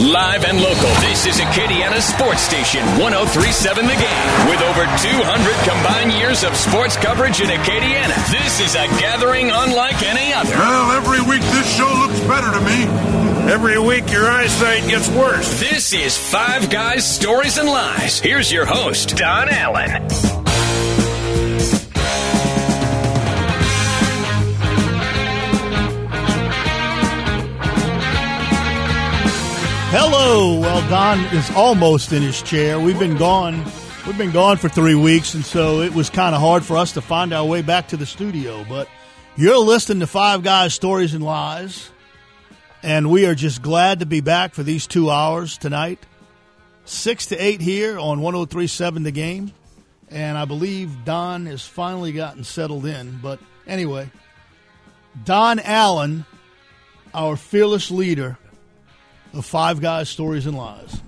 Live and local, this is Acadiana Sports Station 103.7 The Game. With over 200 combined years of sports coverage in Acadiana, this is a gathering unlike any other. Well, every week this show looks better to me. Every week your eyesight gets worse. This is Five Guys, Stories, and Lies. Here's your host, Don Allen. Hello. Well, Don is almost in his chair. We've been gone for 3 weeks, and so it was kind of hard for us to find our way back to the studio. But you're listening to Five Guys, Stories, and Lies, and we are just glad to be back for these 2 hours tonight, 6 to 8 here on 103.7 The Game. And I believe Don has finally gotten settled in. But anyway, Don Allen, our fearless leader of Five Guys, Stories, and Lies.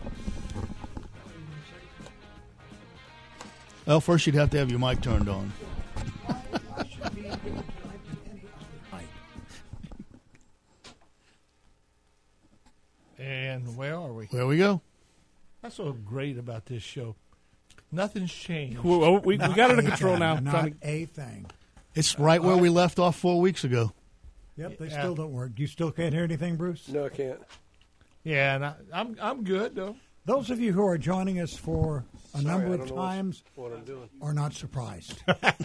Well, first you'd have to have your mic turned on. And where are we? There we go. That's so great about this show. Nothing's changed. Well, we got it under control now. Not a thing. It's right where we left off 4 weeks ago. Yep, they still don't work. You still can't hear anything, Bruce? No, I can't. Yeah, and I'm good though. Those of you who are joining us for a number of times what I'm doing. are not surprised.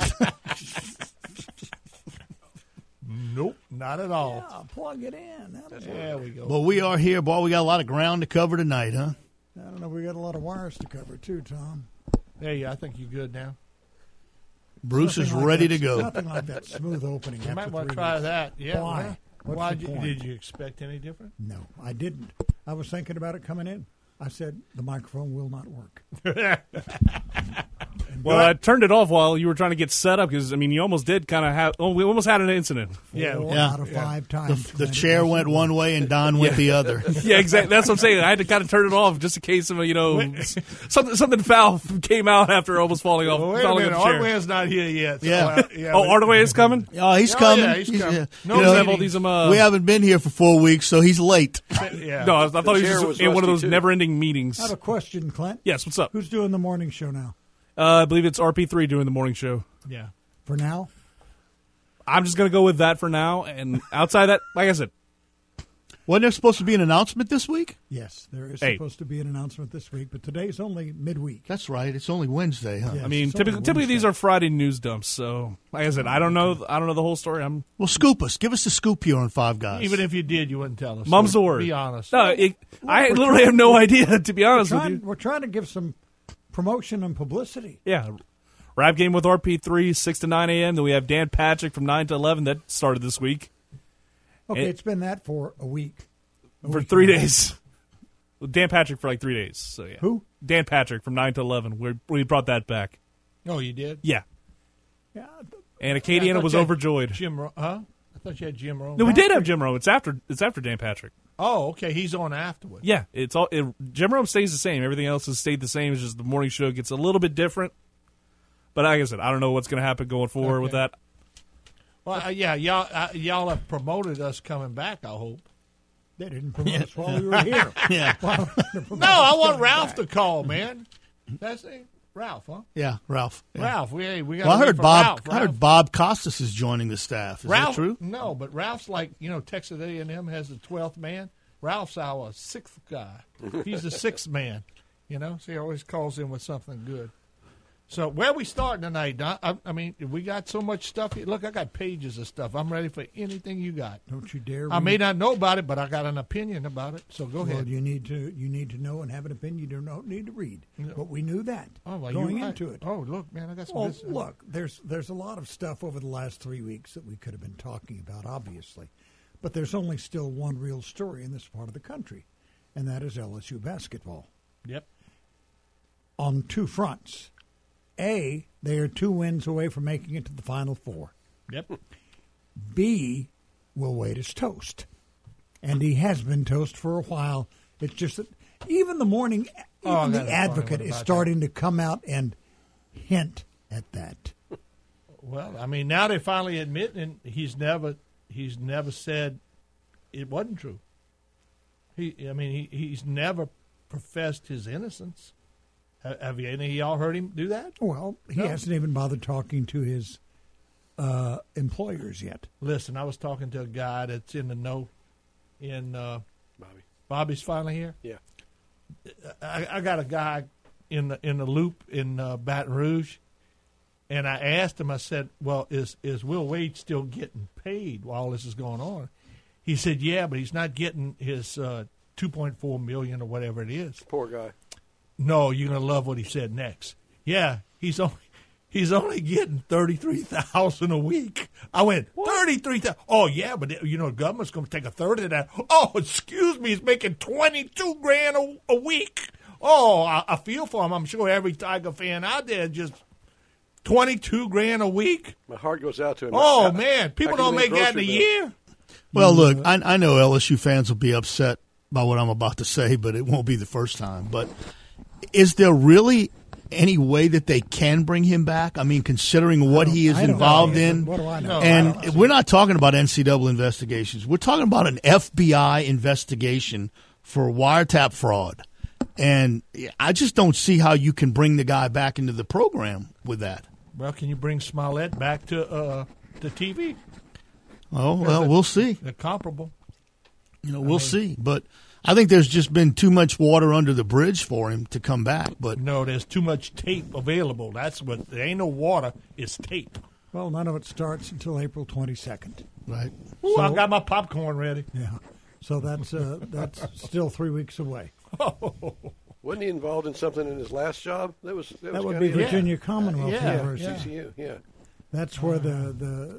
Nope, not at all. Yeah, plug it in. There we go. But we are here, boy. We got a lot of ground to cover tonight, huh? I don't know. We got a lot of wires to cover too, Tom. There you. I think you're good now. Bruce is Nothing like ready that- to go. Nothing like that smooth opening. You after might want 3 to try weeks. that. Yeah. Why? well, What's Why the point? did you expect any different? No, I didn't. I was thinking about it coming in. I said the microphone will not work. Well, I turned it off while you were trying to get set up because, I mean, you almost did kind of have – oh, we almost had an incident. Yeah. Four Yeah. out of 5 times. The chair went one way and Don went the other. Yeah, exactly. That's what I'm saying. I had to kind of turn it off just in case of, something foul came out after almost falling off. Well, wait a falling minute. off the chair. Hardware's not here yet. So, Yeah. Oh, Ardaway is coming? Oh, he's Oh, coming. yeah, he's coming. yeah. No, You Does know, have all these we haven't been here for 4 weeks, so he's late. Yeah. No, I thought he chair was was just in one of rusty, those too. never-ending meetings. I have a question, Clint. Yes, what's up? Who's doing the morning show now? I believe it's RP3 doing the morning show. Yeah. For now? I'm just going to go with that for now. And outside that, like I said, Wasn't there supposed to be an announcement this week? Yes, there is Hey. supposed to be an announcement this week, but today's only midweek. That's right. It's only Wednesday, huh? Yes, I mean, it's only typically these Wednesday. are Friday news dumps. So, like I said, I don't know the whole story. Well, scoop us. Give us the scoop here on Five Guys. Even if you did, you wouldn't tell us. Mum's So the word. Be honest. No, I literally have no idea, to be honest with you. We're trying to give some promotion and publicity. Yeah. Rap game with RP3, 6 to 9 a.m. Then we have Dan Patrick from 9 to 11. That started this week. Okay, It- it's been that for a week. For 3 days. Well, Dan Patrick for like 3 days. So yeah. Who? Dan Patrick from 9 to 11. We brought that back. Oh, you did? Yeah. Yeah, And I Acadiana thought was you had overjoyed. Jim, huh? I thought you had Jim Rome. No, we did have Jim Rome. It's after Dan Patrick. Oh, okay. He's on afterwards. Yeah, Jim Rome stays the same. Everything else has stayed the same. It's just the morning show gets a little bit different. But like I said, I don't know what's going to happen going forward with that. Well, yeah, y'all have promoted us coming back, I hope. they didn't promote us while we were here. Yeah. No, I want Ralph to call, man. That's it. Ralph, huh? Yeah, Ralph. Yeah. Ralph, we got. Well, I heard Bob. Ralph. I heard Bob Costas is joining the staff. Is Ralph, that true? No, but Ralph's like, Texas A&M has the 12th man. Ralph's our 6th guy. He's the 6th man. So he always calls in with something good. So where we starting tonight, Don? I mean, we got so much stuff here. Look, I got pages of stuff. I'm ready for anything you got. Don't you dare. I may read. not know about it, but I got an opinion about it. So go Well, ahead. you need to know and have an opinion. You don't need to read. But we knew that Well, going you're right. into it. Oh, look, man, I got some Well, business. look, there's a lot of stuff over the last 3 weeks that we could have been talking about, obviously. But there's only still one real story in this part of the country, and that is LSU basketball. Yep. On 2 fronts. A, they are 2 wins away from making it to the Final Four. Yep. B, Will Wade is toast. And he has been toast for a while. It's just that even the morning, Oh, I even got a the funny Advocate one is about starting to come out and hint at that. Well, I mean, now they finally admit, and he's never said it wasn't true. He's never professed his innocence. Have any of y'all heard him do that? Well, he hasn't even bothered talking to his employers yet. Listen, I was talking to a guy that's in the know. Bobby's finally here. Yeah, I got a guy in the loop in Baton Rouge, and I asked him. I said, "Well, is Will Wade still getting paid while this is going on?" He said, "Yeah, but he's not getting his $2.4 million or whatever it is." poor guy. No, you're gonna love what he said next. Yeah, he's only getting $33,000 a week. I went, 33,000. Oh yeah, but the government's gonna take a third of that. Oh, excuse me, he's making $22,000 a week. Oh, I feel for him. I'm sure every Tiger fan out there just $22,000 a week. My heart goes out to him. Oh man, people don't make that in a year. Well, look, I know LSU fans will be upset by what I'm about to say, but it won't be the first time. But is there really any way that they can bring him back? I mean, considering what he is involved in. What do I know? And we're not talking about NCAA investigations. We're talking about an FBI investigation for wiretap fraud. And I just don't see how you can bring the guy back into the program with that. Well, can you bring Smollett back to TV? Oh, well, we'll see. They're comparable. We'll see. But I think there's just been too much water under the bridge for him to come back. But no, there's too much tape available. That's what. There ain't no water. It's tape. Well, none of it starts until April 22nd. Right. Ooh, I got my popcorn ready. Yeah. So that's still 3 weeks away. Wasn't he involved in something in his last job? That would be Virginia Commonwealth University. VCU, yeah. That's where the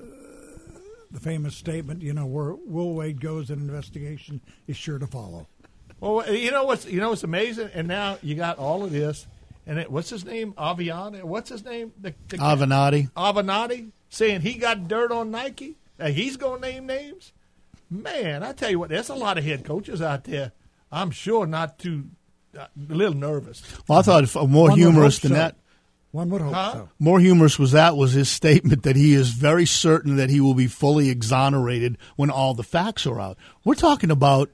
famous statement, where Will Wade goes, an investigation is sure to follow. Well, you know what's amazing, and now you got all of this, and what's his name? Aviani. What's his name? Avenatti. Avenatti saying he got dirt on Nike. He's gonna name names. Man, I tell you what, there's a lot of head coaches out there. I'm sure not too a little nervous. Well, I thought more humorous than that. One would hope so. More humorous was his statement that he is very certain that he will be fully exonerated when all the facts are out. We're talking about,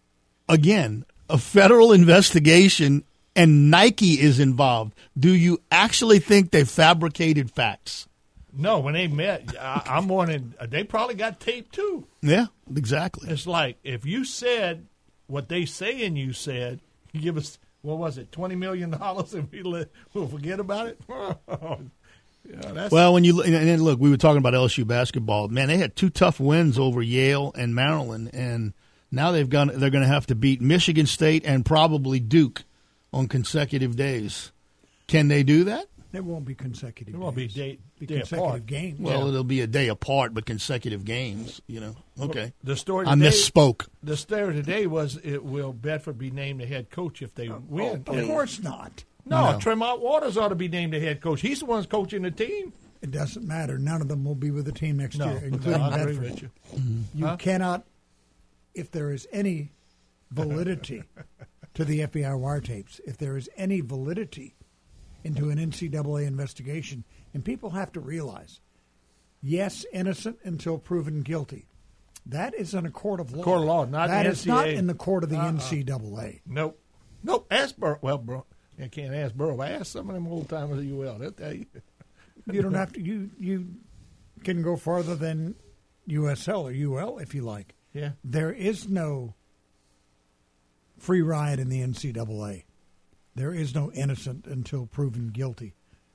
again, a federal investigation, and Nike is involved. Do you actually think they fabricated facts? No, when they met, I'm wondering, they probably got tape too. Yeah, exactly. It's like, if you said what they saying you said, you give us, what was it, $20 million, and we'll forget about it? Well, look, we were talking about LSU basketball. Man, they had two tough wins over Yale and Maryland, and now they're going to have to beat Michigan State and probably Duke on consecutive days. Can they do that? It won't be consecutive. It won't be day consecutive apart. games. Well, it'll be a day apart, but consecutive games. Okay. The story I misspoke. The story today was, will Bedford be named the head coach if they win? Of course not. No, Tremont Waters ought to be named the head coach. He's the one coaching the team. It doesn't matter. None of them will be with the team next year, including I agree Bedford. with you. Mm-hmm. You cannot, if there is any validity to the FBI wiretapes, if there is any validity into an NCAA investigation, and people have to realize, yes, innocent until proven guilty. That is in a court of law. Court of law, not that the is NCAA. not in the court of the NCAA. Nope. Ask Burrow. Well, bro, I can't ask Burrow. Ask some of them old timers at UL. They'll tell you. You don't have to. You can go farther than USL or UL if you like. Yeah. There is no free ride in the NCAA. There is no innocent until proven guilty.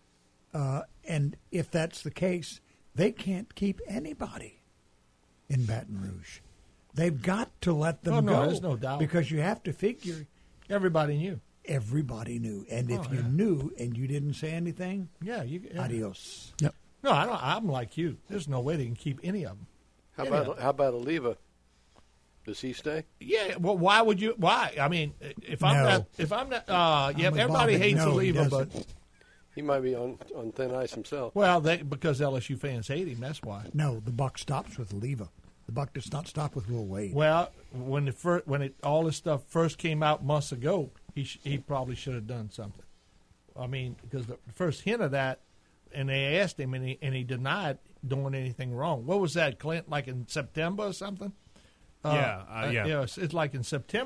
And if that's the case, they can't keep anybody in Baton Rouge. They've got to let them go. There's no doubt. Because you have to figure everybody knew. Everybody knew. And if you knew and you didn't say anything, adios. Yep. No, I'm like you. There's no way they can keep any of them. How about Oliva? Does he stay? Yeah. Well, why would you? Why? I mean, if I'm not, everybody hates Oliva, but he might be on thin ice himself. Well, because LSU fans hate him. That's why. No, the buck stops with Oliva. The buck does not stop with Will Wade. Well, when all this stuff first came out months ago, he probably should have done something. I mean, because the first hint of that, and they asked him, and he denied doing anything wrong. What was that, Clint? Like in September or something? Yeah. It's like in September.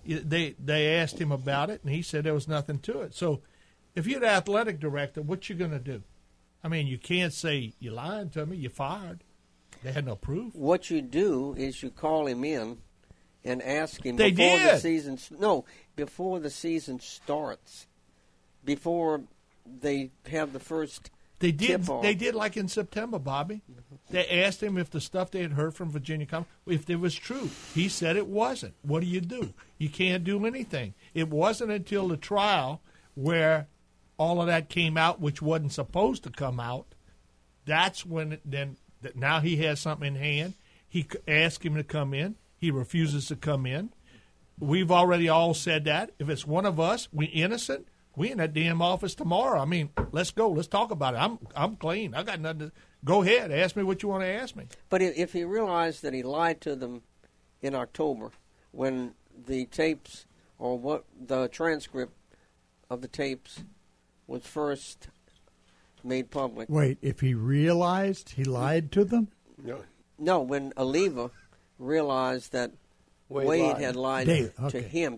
They asked him about it, and he said there was nothing to it. So if you're the athletic director, what you going to do? I mean, you can't say, you're lying to me, you're fired. They had no proof. What you do is you call him in and ask him They before did. the season. No, before the season starts, before they have the first. They did. tip-off. They did like in September, Bobby. They asked him if the stuff they had heard from Virginia Commonwealth, if it was true. He said it wasn't. What do? You can't do anything. It wasn't until the trial where all of that came out, which wasn't supposed to come out. That's when now he has something in hand. He asked him to come in. He refuses to come in. We've already all said that. If it's one of us, we innocent. We in that damn office tomorrow. I mean, let's go. Let's talk about it. I'm clean. I got nothing to. Go ahead. Ask me what you want to ask me. But if he realized that he lied to them in October when the tapes or what the transcript of the tapes was first made public. Wait, if he realized he lied to them? No, when Oliva realized that Wade had lied to him,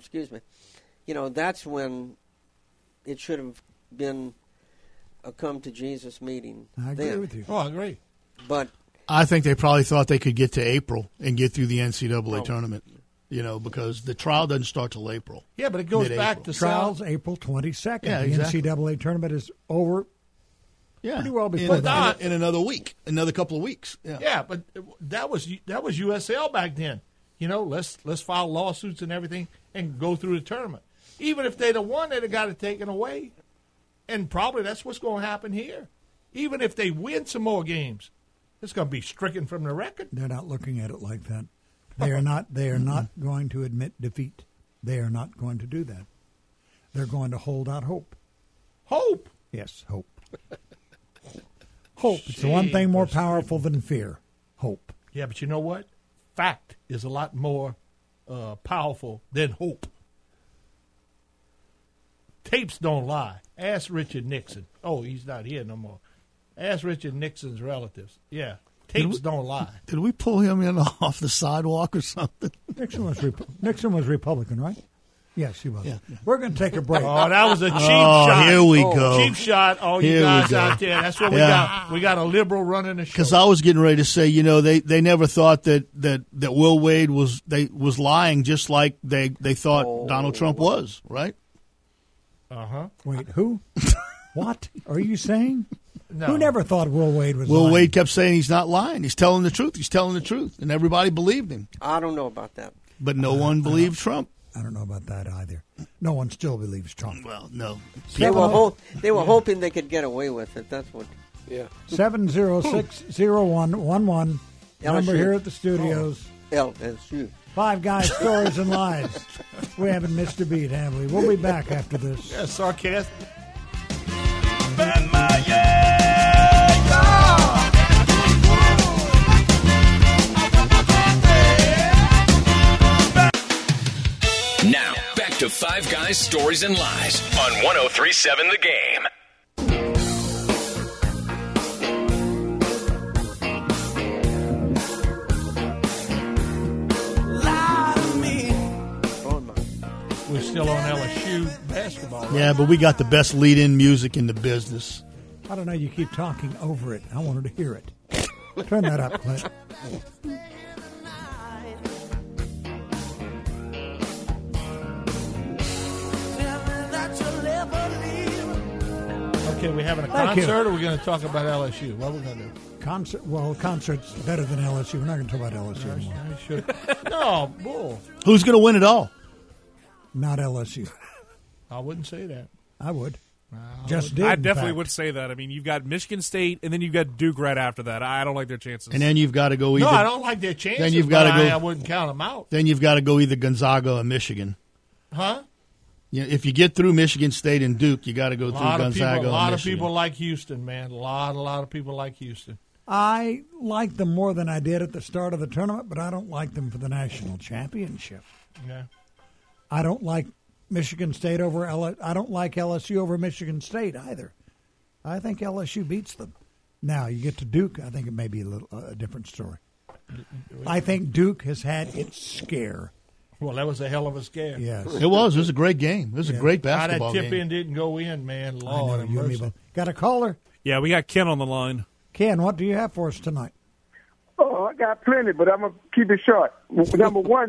that's when it should have been a come to Jesus meeting. I agree with you. Oh, I agree. But I think they probably thought they could get to April and get through the NCAA tournament, because the trial doesn't start till April. Yeah, but it goes Mid-April. back to Trials April 22nd. Yeah, the exactly. NCAA tournament is over pretty well before that. in another week, another couple of weeks. Yeah. Yeah, but that was USL back then. Let's file lawsuits and everything and go through the tournament. Even if they'd have won, they'd have got it taken away. And probably that's what's going to happen here. Even if they win some more games, it's going to be stricken from the record. They're not looking at it like that. They are not. They are not going to admit defeat. They are not going to do that. They're going to hold out hope. Hope? Yes, hope. Hope. It's the one thing more powerful than fear. Hope. Yeah, but you know what? Fact is a lot more powerful than hope. Tapes don't lie. Ask Richard Nixon. Oh, he's not here no more. Ask Richard Nixon's relatives. Yeah, tapes don't lie. Did we pull him in off the sidewalk or something? Nixon was Republican, right? Yes, he was. Yeah. We're going to take a break. Oh, that was a cheap shot. Here we go. Cheap shot. All you guys out there. That's what we got. We got a liberal running the show. Because I was getting ready to say, they never thought that Will Wade was lying, just like they thought Donald Trump was, right? Uh-huh. Wait, who? What are you saying? No. Who never thought Will Wade was Will lying? Wade kept saying he's not lying. He's telling the truth. He's telling the truth. And everybody believed him. I don't know about that. But no one believed Trump. I don't know about that either. No one still believes Trump. Well, no. They were hoping they could get away with it. That's what. Yeah. 706-0111. Number here at the studios. LSU. Five Guys, Stories, and Lies. We haven't missed a beat, have we? We'll be back after this. Yeah, sarcastic. Now, back to Five Guys, Stories, and Lies on 103.7 The Game. We're still on LSU basketball. Right? Yeah, but we got the best lead-in music in the business. I don't know. You keep talking over it. I wanted to hear it. Turn that up, Clint. Okay, we having a concert, or we're going to talk about LSU? What are we going to do? Concert's better than LSU. We're not going to talk about LSU anymore. No, bull. Who's going to win it all? Not LSU. I wouldn't say that. I would. I definitely would say that. I mean, you've got Michigan State, and then you've got Duke right after that. I don't like their chances. And then you've got to go either. No, I don't like their chances. Then you've got to go. I wouldn't count them out. Then you've got to go either Gonzaga or Michigan. Huh? If you get through Michigan State and Duke, you got to go through Gonzaga or Michigan. A lot of people like Houston, man. A lot of people like Houston. I like them more than I did at the start of the tournament, but I don't like them for the national championship. Yeah. I don't like Michigan State over LSU. I don't like LSU over Michigan State either. I think LSU beats them. Now, you get to Duke, I think it may be a different story. I think Duke has had its scare, Well, that was a hell of a scare. Yes. It was. It was a great game. It was a great basketball game. That game. tip-in didn't go in, man. Lord have mercy. Got a caller? Yeah, we got Ken on the line. Ken, what do you have for us tonight? Oh, I got plenty, but I'm going to keep it short. Number one,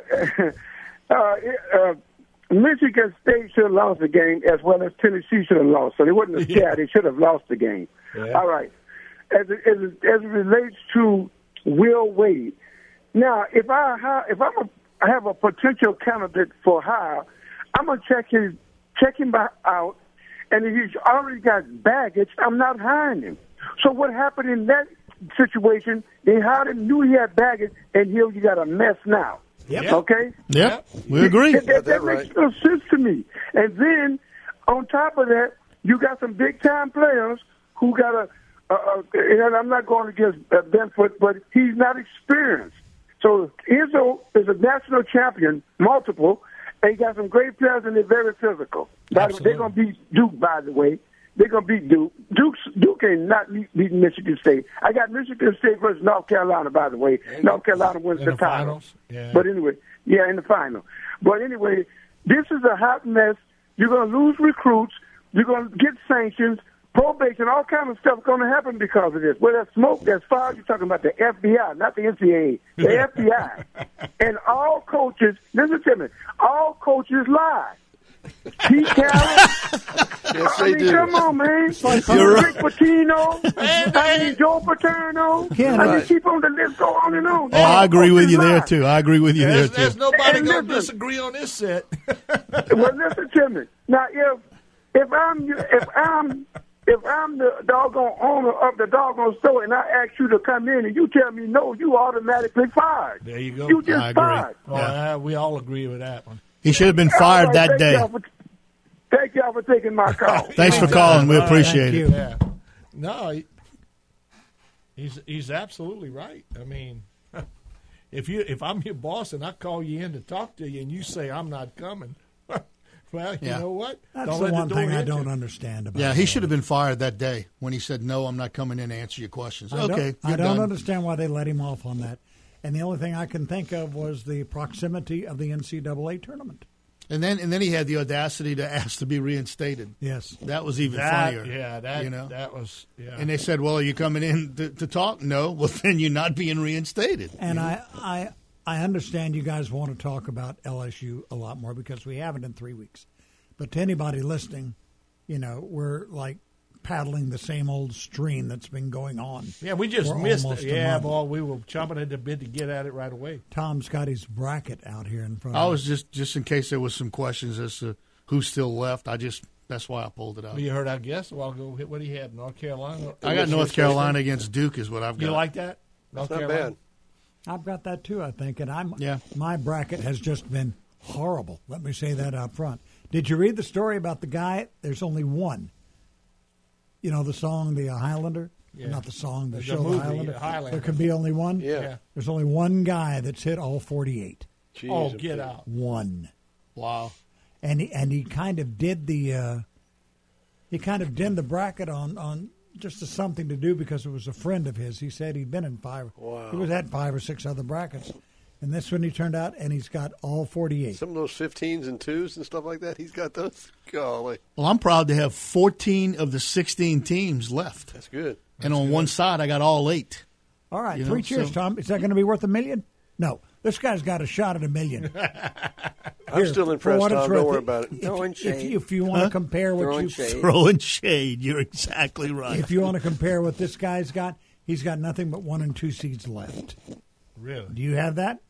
Michigan State should have lost the game as well as Tennessee should have lost. So they wouldn't have scared. They should have lost the game. Yeah. All right. As it relates to Will Wade, now if I have a potential candidate for hire, I'm gonna check him out, and if he's already got baggage, I'm not hiring him. So what happened in that situation? They hired him, knew he had baggage, and here you got a mess now. Yep. Okay. Yeah, we agree. That makes no sense to me. And then on top of that, you got some big time players who got and I'm not going against Benford, but he's not experienced. So Izzo is a national champion, multiple, and he got some great players, and they're very physical. They're going to beat Duke, by the way. They're going to beat Duke. Duke ain't not beat Michigan State. I got Michigan State versus North Carolina, by the way. North Carolina wins the title. Yeah. But anyway, in the final. But anyway, this is a hot mess. You're going to lose recruits. You're going to get sanctions. Probation, all kind of stuff going to happen because of this. Well, there's smoke, there's fire. You're talking about the FBI, not the NCAA. The FBI. And all coaches, listen to me, all coaches lie. Pete Carroll. Yes, they do. Come on, man. Rick Pitino. Joe Paterno. Just keep on the list, go on and on. Oh, I agree with you there, too. There's nobody going to disagree on this set. Well, listen to me. Now, if I'm the doggone owner of the doggone store and I ask you to come in and you tell me no, you automatically fired. There you go. You just fired. Well, we all agree with that one. He should have been fired that day. Thank y'all for taking my call. Thanks for calling. We appreciate it. Yeah. No, he's absolutely right. I mean, if I'm your boss and I call you in to talk to you and you say I'm not coming, well, you know what? That's the one thing I don't understand about. Yeah, he should have been fired that day when he said, "No, I'm not coming in to answer your questions." I don't understand why they let him off on that. And the only thing I can think of was the proximity of the NCAA tournament. And then he had the audacity to ask to be reinstated. Yes, that was even funnier. Yeah, that was. Yeah. And they said, "Well, are you coming in to talk?" No. Well, then you're not being reinstated. And I understand you guys want to talk about LSU a lot more because we haven't in 3 weeks. But to anybody listening, we're like paddling the same old stream that's been going on. Yeah, we just missed it. Yeah, boy, we were chomping at the bit to get at it right away. Tom's got his bracket out here in front I of was just in case there was some questions as to who's still left. That's why I pulled it out. Well, you heard our guest a while ago. What he had, North Carolina. I got North Carolina against Duke is what I've got. You like that? North Carolina. Bad. I've got that too, I think, and my bracket has just been horrible. Let me say that up front. Did you read the story about the guy? There's only one. You know the song, The Highlander? Yeah. Not the song, the There's show, a movie, The Highlander. Highlander. There can be only one? Yeah. There's only one guy that's hit all 48. Jeez, get out. One. Wow. And he kind of did the bracket on just as something to do because it was a friend of his. He said he'd been in five. Wow. He had 5 or 6 other brackets. And this one he turned out, and he's got all 48. Some of those 15s and 2s and stuff like that, he's got those. Golly. Well, I'm proud to have 14 of the 16 teams left. That's good. And on one side, I got all 8. All right, 3 cheers, Tom. Is that going to be worth $1 million? No. This guy's got a shot at $1 million. I'm still impressed, Tom. Don't worry about it. Throwing shade. If you want to compare what Throwing shade. Throwing shade. You're exactly right. If you want to compare what this guy's got, he's got nothing but 1 and 2 seeds left. Really? Do you have that?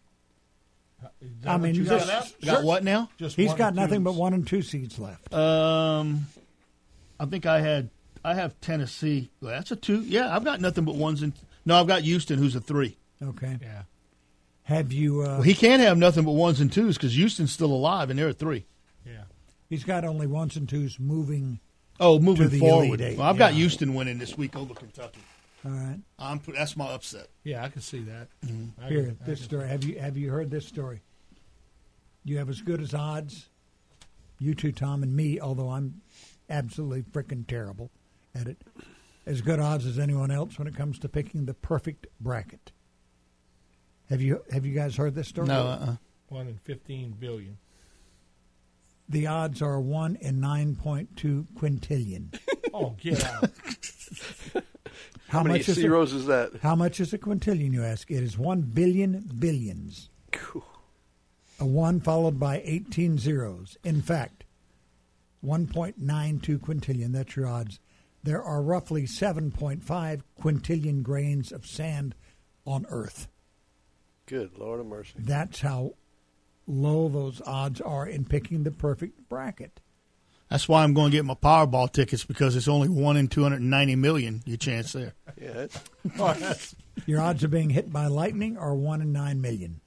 I mean, you got what now? He's got nothing but 1 and 2 seeds left. I think I have Tennessee. Well, that's a 2. Yeah, I've got nothing but 1s and. No, I've got Houston, who's a 3. Okay. Yeah. Have you? Well, he can't have nothing but 1s and 2s because Houston's still alive and they're a 3. Yeah. He's got only 1s and 2s moving. Moving to the forward. Elite Eight. Well, I've got Houston winning this week over Kentucky. All right. That's my upset. Yeah, I can see that. Mm-hmm. Here, this story. Have you heard this story? You have as good as odds, you two, Tom, and me, although I'm absolutely freaking terrible at it, as good odds as anyone else when it comes to picking the perfect bracket. Have you guys heard this story? No. 1 in 15 billion. The odds are 1 in 9.2 quintillion. Oh, get out. How many zeros is that? How much is a quintillion, you ask? It is 1 billion billions. Cool. A 1 followed by 18 zeros. In fact, 1.92 quintillion, that's your odds. There are roughly 7.5 quintillion grains of sand on Earth. Good Lord of mercy. That's how low those odds are in picking the perfect bracket. That's why I'm going to get my Powerball tickets, because it's only 1 in 290 million, your chance there. Yeah. Your odds of being hit by lightning are 1 in 9 million.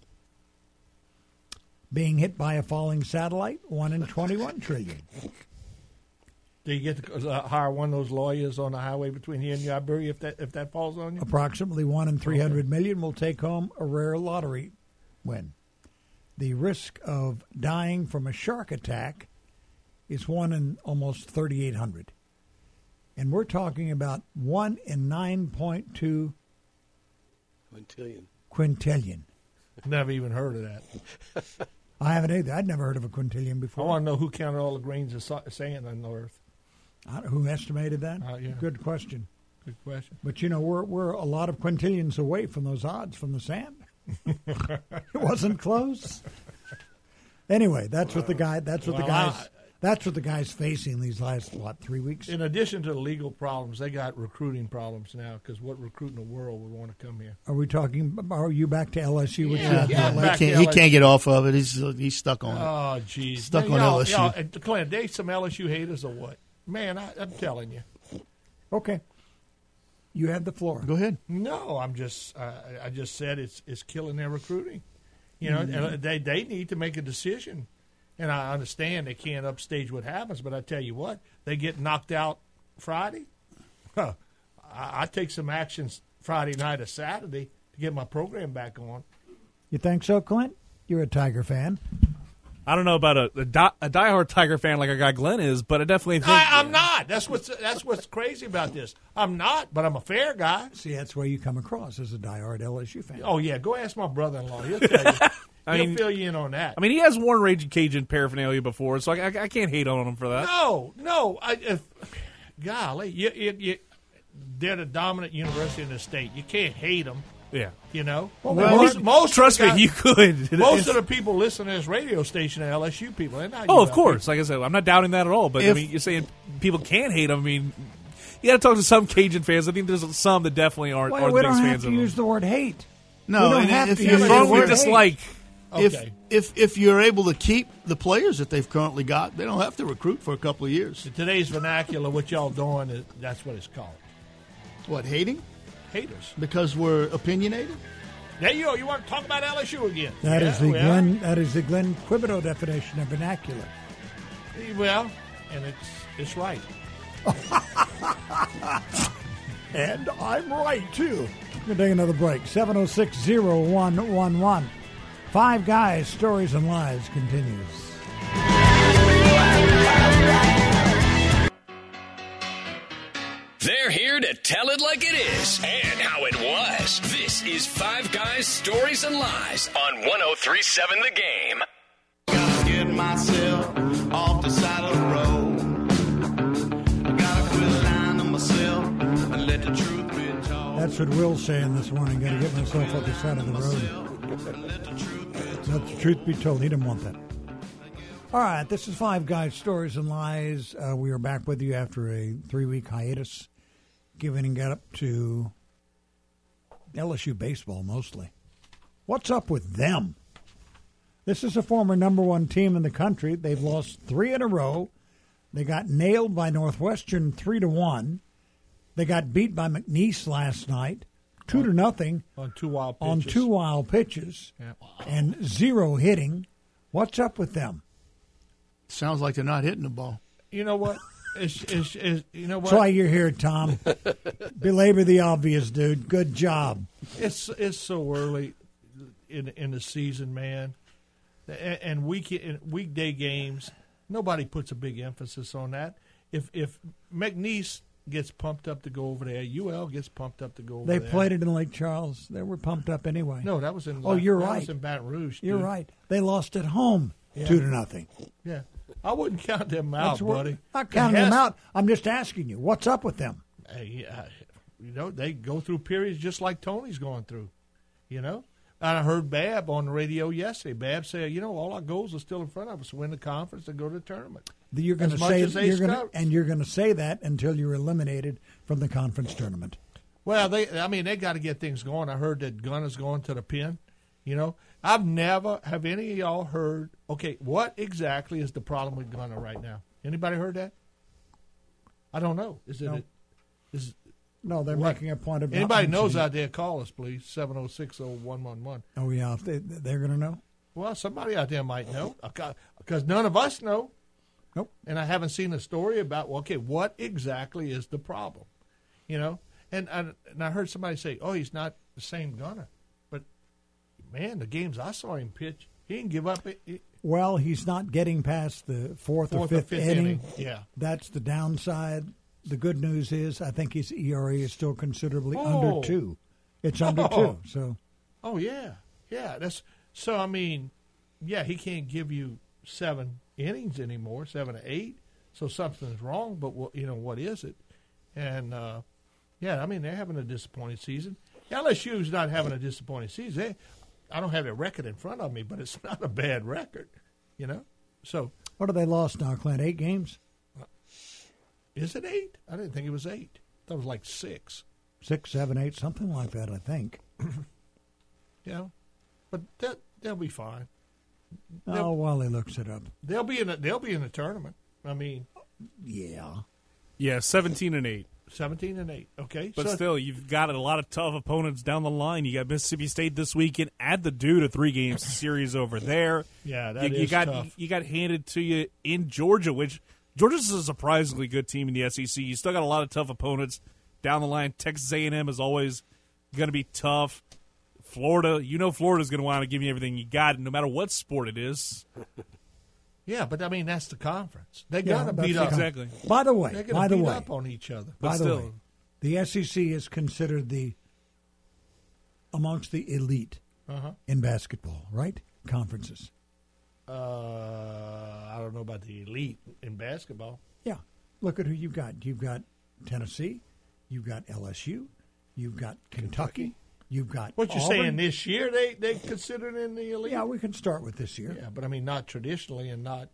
Being hit by a falling satellite, 1 in 21 trillion. Do you get to hire one of those lawyers on the highway between here and Newbury if that falls on you? Approximately 1 in 300 million will take home a rare lottery win. The risk of dying from a shark attack is 1 in almost 3,800. And we're talking about 1 in 9.2 quintillion. Never even heard of that. I haven't either. I'd never heard of a quintillion before. I want to know who counted all the grains of sand on the Earth. Who estimated that? Yeah. Good question. Good question. But, we're a lot of quintillions away from those odds from the sand. It wasn't close. Anyway, that's what the guy's facing these last 3 weeks. In addition to the legal problems, they got recruiting problems now, because what recruit in the world would want to come here? Are you back to LSU? He can't get off of it. He's stuck on it. Oh, geez. Stuck on LSU. Clint, they some LSU haters or what? Man, I'm telling you. Okay. You have the floor. Go ahead. No, I just said it's killing their recruiting. And they need to make a decision. And I understand they can't upstage what happens, but I tell you what, they get knocked out Friday. I take some actions Friday night or Saturday to get my program back on. You think so, Clint? You're a Tiger fan. I don't know about a diehard Tiger fan like our guy Glenn is, but I definitely think I'm not. That's what's crazy about this. I'm not, but I'm a fair guy. See, that's where you come across as a diehard LSU fan. Oh yeah, go ask my brother-in-law. He'll tell you. He'll fill you in on that. I mean, he has worn Raging Cajun paraphernalia before, so I can't hate on him for that. No. Golly, they're the dominant university in the state. You can't hate them. Yeah. Most trust me, you could. Most of the people listening to this radio station are LSU people. They're not. Of course. Like I said, I'm not doubting that at all. But you're saying people can't hate them. I mean, you got to talk to some Cajun fans. I think there's some that definitely aren't the biggest fans of them. We don't have to use the word hate. No, we don't have if to you're use the word dislike. Okay. If you're able to keep the players that they've currently got, they don't have to recruit for a couple of years. In today's vernacular, what y'all doing, that's what it's called. What, hating? Haters. Because we're opinionated? There you go. You want to talk about LSU again? That is the Glenn Quibido definition of vernacular. Well, and it's right. And I'm right, too. We're going to take another break. 706-0111. Five Guys, Stories and Lies continues. They're here to tell it like it is and how it was. This is Five Guys, Stories and Lies on 103.7 The Game. Gotta get myself off the side of the road. Gotta quit lying to myself and let the truth be told. That's what Will's saying this morning. Gotta get myself off the side of the road. Let the truth be told. He didn't want that. All right, this is Five Guys, Stories and Lies. We are back with you after a 3-week hiatus, giving it up to LSU baseball mostly. What's up with them? This is a former number one team in the country. They've lost 3 in a row. They got nailed by Northwestern 3-1. They got beat by McNeese last night, 2-0 on 2 wild pitches. On 2 wild pitches, yeah. And 0 hitting. What's up with them? Sounds like they're not hitting the ball. You know what? You know what? That's why you're here, Tom. Belabor the obvious, dude. Good job. It's so early in the season, man. And weekday games, nobody puts a big emphasis on that. If McNeese gets pumped up to go over there. UL gets pumped up to go over there. They played it in Lake Charles. They were pumped up anyway. No, that was in. You're that right. was in Baton Rouge. You're dude. right. They lost at home 2-0. Yeah, I wouldn't count them out, buddy. Not counting them out. I'm just asking you, what's up with them? They go through periods just like Tony's going through. And I heard Bab on the radio yesterday. Bab said, all our goals are still in front of us: win the conference and go to the tournament. You're going to say you're going to say that until you're eliminated from the conference tournament. Well, they got to get things going. I heard that Gunner's going to the Pen. Have any of y'all heard? Okay, what exactly is the problem with Gunner right now? Anybody heard that? I don't know. No, they're making a point of. Anybody knows out there? Call us, please. 706-0111. Oh yeah, if they're going to know. Well, somebody out there might know because none of us know. Nope. And I haven't seen a story about what exactly is the problem, And I heard somebody say, "Oh, he's not the same Gunner," but man, the games I saw him pitch, he didn't give up. Well, he's not getting past the fourth or fifth inning. Yeah, that's the downside. The good news is I think his ERA is still considerably under 2. It's under 2. So. Oh yeah. That's so. I mean, he can't give you 7 innings anymore, 7 to 8. So something's wrong. But what is it? And they're having a disappointing season. LSU's not having a disappointing season. I don't have their record in front of me, but it's not a bad record. So what have they lost now, Clint? 8 games. Is it 8? I didn't think it was 8. That was like 6. 6, 7, 8, something like that, I think. But they'll be fine. While he looks it up, they'll be in the tournament. I mean, yeah, 17-8. 17-8. Okay, but still, you've got a lot of tough opponents down the line. You got Mississippi State this weekend. Add the due to 3-game series over there. Yeah, is tough. You got handed to you in Georgia, which. Georgia's a surprisingly good team in the SEC. You still got a lot of tough opponents down the line. Texas A&M is always going to be tough. Florida, Florida's going to want to give you everything you got, no matter what sport it is. Yeah, but that's the conference. They're going to beat up. Exactly. By the way, they're going to beat up on each other. By the way, the SEC is considered amongst the elite in basketball, right? Conferences. I don't know about the elite in basketball. Yeah. Look at who you've got. You've got Tennessee. You've got LSU. You've got Kentucky. You've got what you're Auburn. saying this year they considered in the elite? Yeah, we can start with this year. Yeah, but not traditionally and not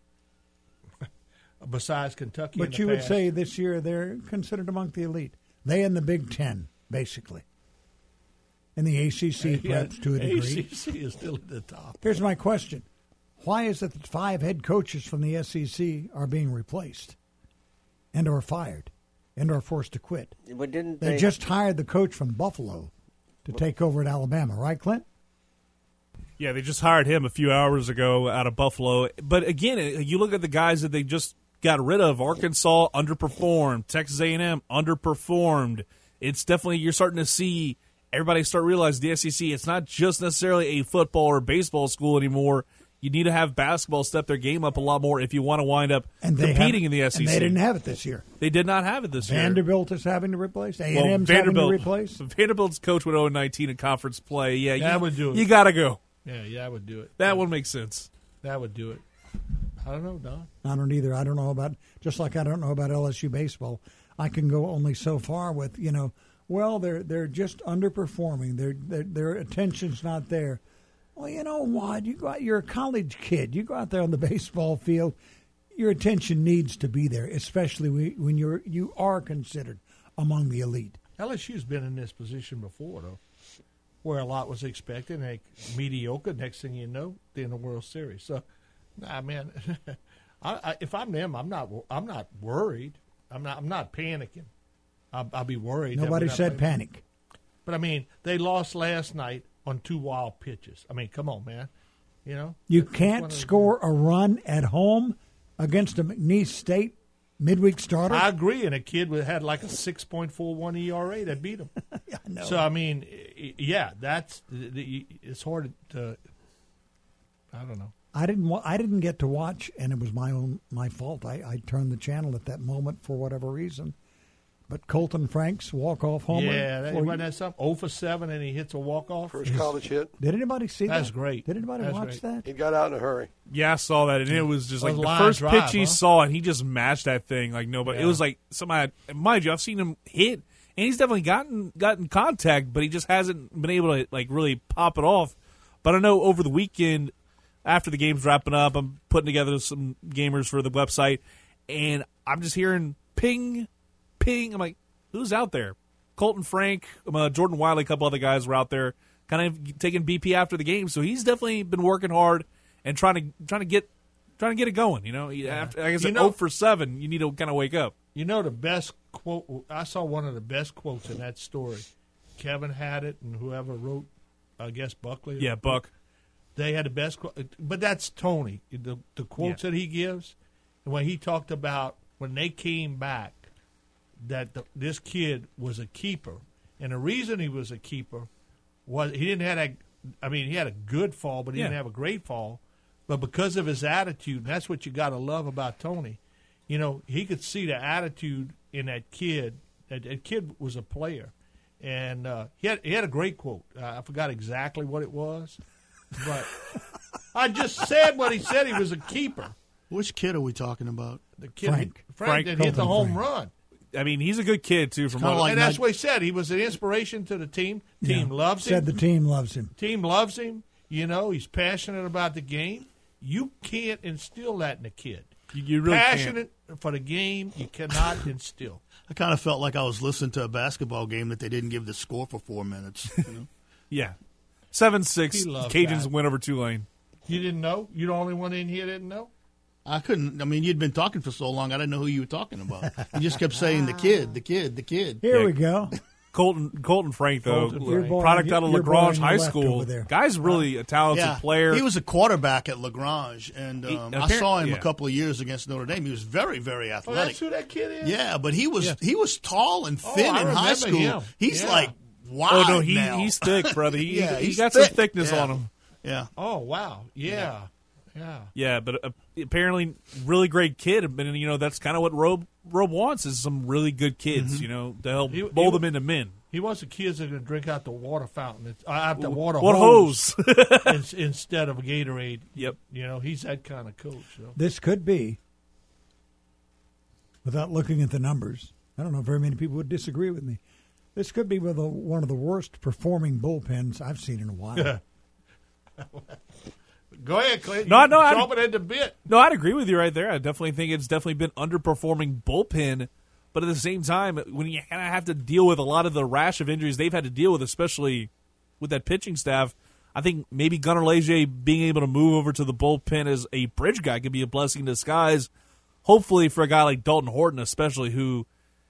besides Kentucky. But you would say this year they're considered among the elite. They and the Big Ten, basically. And the ACC, perhaps to a degree. ACC is still at the top. Here's my question. Why is it that 5 head coaches from the SEC are being replaced and are fired and are forced to quit? But didn't they just hired the coach from Buffalo to take over at Alabama, right, Clint? Yeah, they just hired him a few hours ago out of Buffalo. But again, you look at the guys that they just got rid of. Arkansas underperformed. Texas A&M underperformed. It's definitely, you're starting to see everybody start realizing the SEC, it's not just necessarily a football or baseball school anymore. You need to have basketball step their game up a lot more if you want to wind up competing in the SEC. And they didn't have it this year. They did not have it this year. Vanderbilt is having to replace. A&M's having to replace. Vanderbilt's coach went 0-19 in conference play. Yeah, that would do it. You got to go. Yeah, I would do it. That one makes sense. That would do it. I don't know, Don. I don't either. I don't know about, just like I don't know about LSU baseball. I can go only so far with, well, they're just underperforming. Their attention's not there. Well, you know what? You're a college kid. You go out there on the baseball field, your attention needs to be there, especially when you are considered among the elite. LSU's been in this position before, though, where a lot was expected, and mediocre. Next thing you know, they're in the World Series. So, man, if I'm them, I'm not worried. I'm not panicking. I'll be worried. Nobody said panic. But they lost last night on 2 wild pitches. Come on, man. You can't score a run at home against a McNeese State midweek starter. I agree, and a kid had like a 6.41 ERA that beat him. Yeah, I know. So it's hard to. I don't know. I didn't get to watch, and it was my fault. I turned the channel at that moment for whatever reason. But Colton Frank's walk-off homer. Yeah, wasn't that something? 0 for 7, and he hits a walk-off. First college hit. Did anybody see that? That's great. Did anybody That's watch that? He got out in a hurry. Yeah, I saw that, and it was just like the line first drive, pitch he saw, and he just matched that thing like nobody. Yeah. It was like somebody. Mind you, I've seen him hit, and he's definitely gotten contact, but he just hasn't been able to like really pop it off. But I know over the weekend, after the game's wrapping up, I'm putting together some gamers for the website, and I'm just hearing ping, ping. I'm like, who's out there? Colton Frank, Jordan Wiley, a couple other guys were out there, kind of taking BP after the game. So he's definitely been working hard and trying to get it going. You know, after, like I said, 0 for 7, you need to kind of wake up. You know, the best quote, I saw one of the best quotes in that story. Kevin had it, and whoever wrote, I guess Buckley. Yeah, Buck. They had the best quote. But that's Tony, the quotes that he gives. And when he talked about when they came back, that this kid was a keeper. And the reason he was a keeper was he didn't have he had a good fall, but he didn't have a great fall. But because of his attitude, and that's what you got to love about Tony, you know, he could see the attitude in that kid. That kid was a player. And he had a great quote. I forgot exactly what it was. But I just said what he said. He was a keeper. Which kid are we talking about? The kid Frank that hit the home run. I mean, he's a good kid, too. And that's what he said. He was an inspiration to the team. Team loves him. Said the team loves him. Team loves him. You know, he's passionate about the game. You can't instill that in a kid. You really passionate for the game, you cannot instill. I kind of felt like I was listening to a basketball game that they didn't give the score for 4 minutes. You know? Yeah. 7-6, Cajuns win over Tulane. You didn't know? You're the only one in here that didn't know? I couldn't. I mean, you'd been talking for so long, I didn't know who you were talking about. You just kept saying the kid, the kid, the kid. Here we go. Colton Frank, though, product out of LaGrange High School. Guy's really a talented player. He was a quarterback at LaGrange, and I saw him a couple of years against Notre Dame. He was very, very athletic. Oh, that's who that kid is? Yeah, but he was tall and thin in high school. Him. He's like wide now. He's thick, brother. He's got some thickness on him. Yeah. Oh, wow. Yeah. Yeah, but apparently really great kid. And, you know, that's kind of what Robe wants is some really good kids, you know, to help mold them into men. He wants the kids that are going to drink out the water fountain, out the water hose instead of a Gatorade. Yep. You know, he's that kind of coach. So. This could be, without looking at the numbers, I don't know if very many people would disagree with me, this could be one of the worst performing bullpens I've seen in a while. Go ahead, Clint. No, jump it into bit. No, I'd agree with you right there. I definitely think it's definitely been underperforming bullpen. But at the same time, when you kind of have to deal with a lot of the rash of injuries they've had to deal with, especially with that pitching staff, I think maybe Gunnar Leger being able to move over to the bullpen as a bridge guy could be a blessing in disguise. Hopefully for a guy like Dalton Horton, especially, who,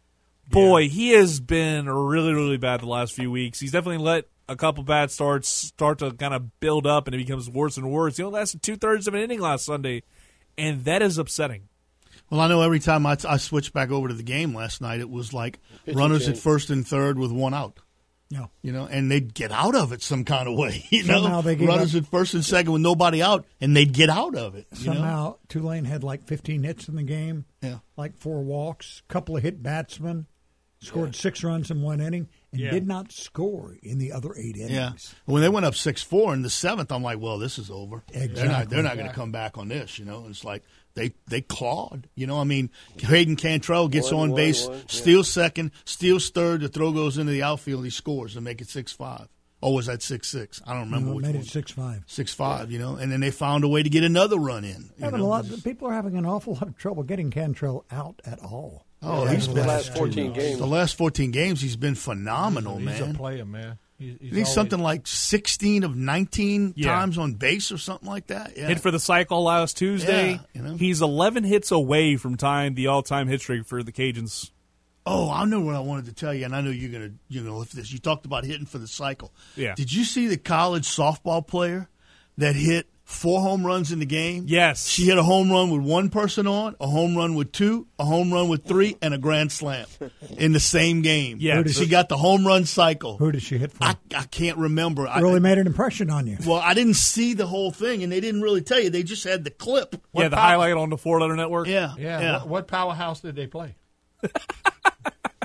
boy, he has been really, really bad the last few weeks. He's definitely let a couple bad starts start to kind of build up, and it becomes worse and worse. He only lasted 2/3 of an inning last Sunday, and that is upsetting. Well, I know every time I switched back over to the game last night, it was like runners at first and third with one out. Yeah. You know, and they'd get out of it some kind of way. Somehow they runners at first and second with nobody out, and they'd get out of it. Somehow Tulane had like 15 hits in the game, like 4 walks, couple of hit batsmen, scored 6 runs in 1 inning, and did not score in the other 8 innings. Yeah. When they went up 6-4 in the 7th, I'm like, well, this is over. Exactly. They're not going to come back on this. You know, it's like they clawed. You know, I mean, Hayden Cantrell gets on base, steals second, steals third. The throw goes into the outfield. He scores to make it 6-5. Or was that 6-6? I don't remember which one. Made it 6-5. 6-5. You know, and then they found a way to get another run in. People are having an awful lot of trouble getting Cantrell out at all. Oh, he's been the last 14 games. The last 14 games, he's been phenomenal, man. He's a player, man. He's something like 16 of 19 times on base or something like that. Yeah. Hit for the cycle last Tuesday. Yeah, you know? He's 11 hits away from tying the all-time hit streak for the Cajuns. Oh, I know what I wanted to tell you, and I know you're gonna lift this. You talked about hitting for the cycle. Yeah. Did you see the college softball player that hit 4 home runs in the game? Yes. She hit a home run with 1 person on, a home run with 2, a home run with 3, and a grand slam in the same game. Yeah. She got the home run cycle. Who did she hit for? I can't remember. Really made an impression on you. Well, I didn't see the whole thing, and they didn't really tell you. They just had the clip. The highlight on the 4-letter network. Yeah. What powerhouse did they play?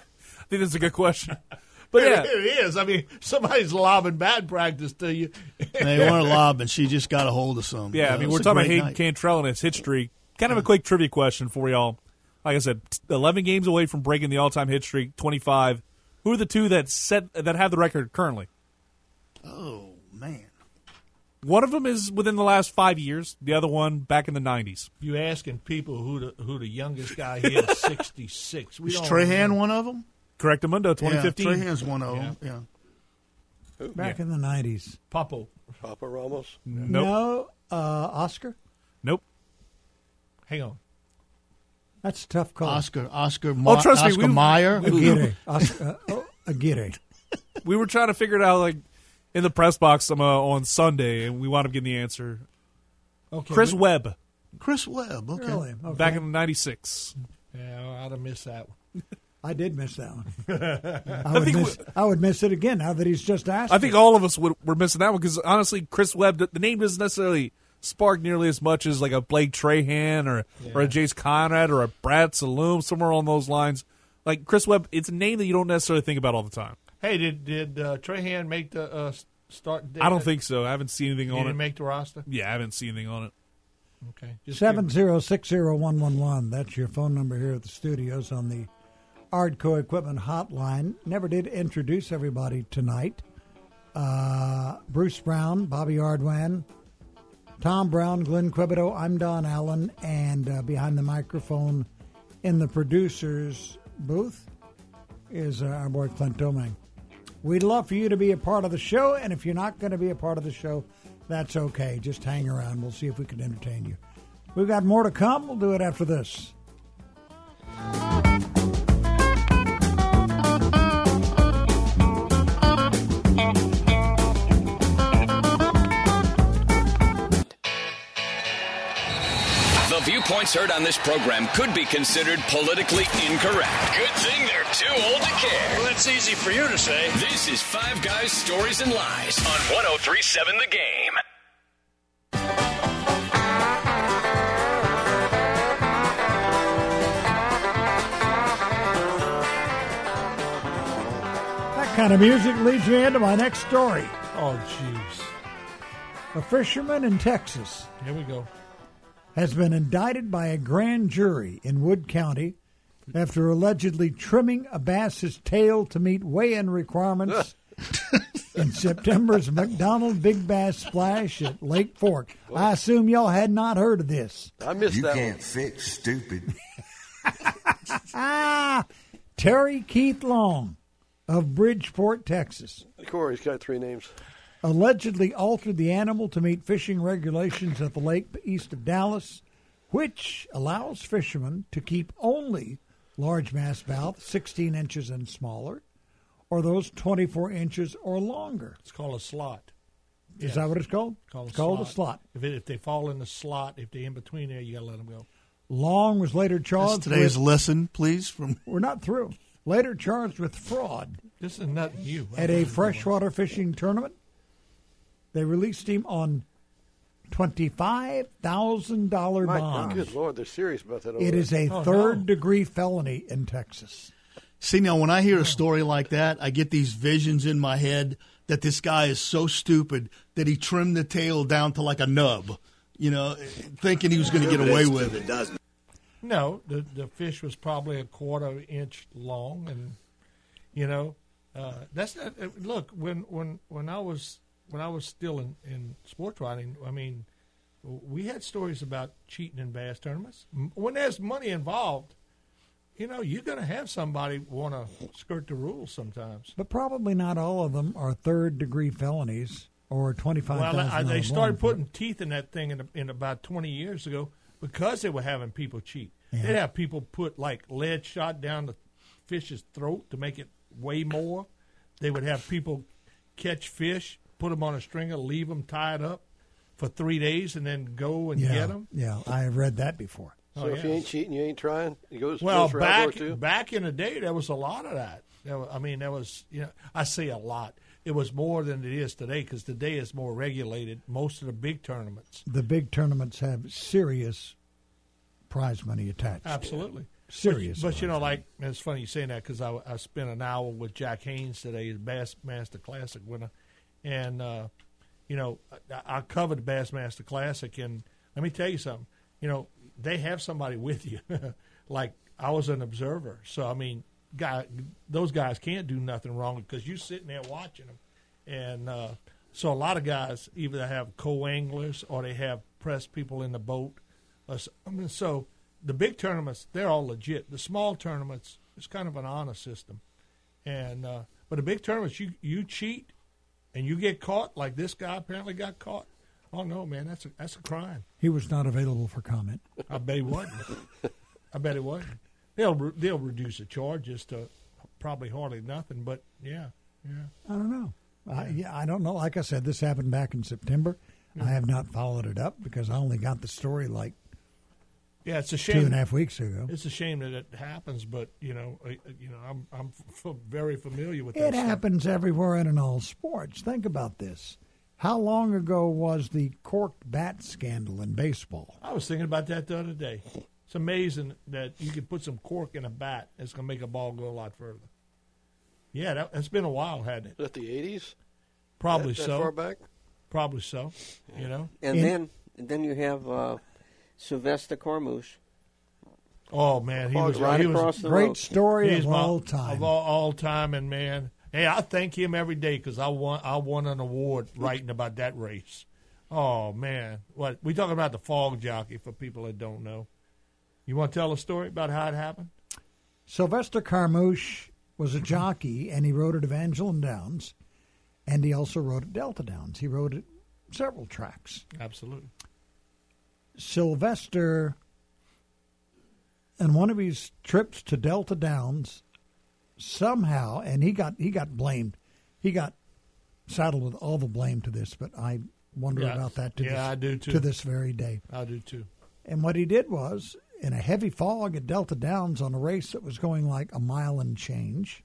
think that's a good question. But yeah, it is. I mean, somebody's lobbing bad practice to you. They weren't lobbing. She just got a hold of some. Yeah, I mean, we're talking about Hayden Cantrell and his hit streak. Kind of a quick trivia question for y'all. Like I said, 11 games away from breaking the all-time hit streak, 25. Who are the two that have the record currently? Oh, man. One of them is within the last 5 years. The other one back in the 90s. You asking people who the youngest guy hit is 66. Is Trahan one of them? Correctamundo, 2015. Yeah, Trahan's one of them. Yeah. Back in the 90s. Papa Ramos? Nope. No. Oscar? Nope. Hang on. That's a tough call. Oscar trust me, Oscar Mayer. Aguirre. We were trying to figure it out like in the press box on Sunday, and we wound up getting the answer. Okay, Chris Webb. Chris Webb, okay. Really? Okay. Back in 96. Yeah, I'd have missed that one. I did miss that one. I would miss it again now that he's just asked. I think all of us were missing that one because, honestly, Chris Webb, the name doesn't necessarily spark nearly as much as like a Blake Trahan or a Jace Conrad or a Brad Saloom, somewhere along those lines. Like Chris Webb, it's a name that you don't necessarily think about all the time. Hey, did Trahan make the start? I don't think so. I haven't seen anything on it. Didn't make the roster? Yeah, I haven't seen anything on it. Okay. 7060111. That's your phone number here at the studios on the Ardco Equipment Hotline. Never did introduce everybody tonight. Bruce Brown, Bobby Ardwan, Tom Brown, Glenn Quibido. I'm Don Allen, and behind the microphone in the producer's booth is our boy Clint Doming. We'd love for you to be a part of the show, and if you're not going to be a part of the show, that's okay. Just hang around. We'll see if we can entertain you. We've got more to come. We'll do it after this. The viewpoints heard on this program could be considered politically incorrect. Good thing they're too old to care. Well, that's easy for you to say. This is Five Guys, Stories, and Lies on 103.7 The Game. That kind of music leads me into my next story. Oh, jeez. A fisherman in Texas. Here we go. Has been indicted by a grand jury in Wood County after allegedly trimming a bass's tail to meet weigh-in requirements in September's McDonald Big Bass Splash at Lake Fork. I assume y'all had not heard of this. I missed that one. You can't fix stupid. Terry Keith Long of Bridgeport, Texas. Corey's got 3 names. Allegedly altered the animal to meet fishing regulations at the lake east of Dallas, which allows fishermen to keep only largemouth mouth 16 inches and smaller, or those 24 inches or longer. It's called a slot. Is that what it's called? It's called a slot. If they fall in the slot, if they're in between there, you got to let them go. Long was later charged. That's today's lesson, please. We're not through. Later charged with fraud. This is nothing new. At a freshwater fishing tournament. They released him on $25,000 bond. Good Lord, they're serious about that. It is a third-degree felony in Texas. See, now, when I hear a story like that, I get these visions in my head that this guy is so stupid that he trimmed the tail down to like a nub, thinking he was going to get away with it. No, the fish was probably a quarter inch long, and that's not. Look, when I was still in sports writing, I mean, we had stories about cheating in bass tournaments. When there's money involved, you're going to have somebody want to skirt the rules sometimes. But probably not all of them are third-degree felonies or $25,000. Well, they started putting teeth in that thing in about 20 years ago because they were having people cheat. Yeah. They'd have people put like lead shot down the fish's throat to make it weigh more. They would have people catch fish, put them on a stringer, leave them tied up for 3 days, and then go and get them. Yeah, I have read that before. So if you ain't cheating, you ain't trying. It goes for back too. Back in the day, there was a lot of that. There was I say a lot. It was more than it is today because today is more regulated. Most of the big tournaments. The big tournaments have serious prize money attached. Absolutely. serious. But you know, like, it's funny you saying that because I spent an hour with Jack Haynes today, the Bassmaster Classic winner, and you know, I covered the Bassmaster Classic, and let me tell you something. You know, they have somebody with you. Like, I was an observer, so I mean, those guys can't do nothing wrong because you're sitting there watching them, and so a lot of guys either have co-anglers or they have press people in the boat. So the big tournaments, they're all legit. The small tournaments, it's kind of an honor system, and but the big tournaments, you cheat and you get caught, like this guy apparently got caught. Oh no, man, that's a crime. He was not available for comment. I bet he wasn't. I bet it wasn't. They'll reduce the charges to probably hardly nothing, but yeah. I don't know. I don't know. Like I said, this happened back in September. I have not followed it up because I only got the story like it's a shame 2.5 weeks ago. It's a shame that it happens, but I'm very familiar with that. It happens everywhere and in all sports. Think about this. How long ago was the corked bat scandal in baseball? I was thinking about that the other day. It's amazing that you can put some cork in a bat. It's going to make a ball go a lot further. Yeah, that's been a while, hasn't it? Is that the 80s? Probably that so. Far back? Probably so. You know. And then you have Sylvester Carmouche. Oh man, he was right across the road. Great story of all time. Of all time, and man, hey, I thank him every day because I won an award writing about that race. Oh man, what we talking about the fog jockey for people that don't know. You want to tell a story about how it happened? Sylvester Carmouche was a jockey, and he rode at Evangeline Downs, and he also rode at Delta Downs. He rode at several tracks. Absolutely. Sylvester, in one of his trips to Delta Downs, somehow, and he got blamed. He got saddled with all the blame to this, but I wonder about that I do too. To this very day. I do too. And what he did was, in a heavy fog at Delta Downs on a race that was going like a mile and change,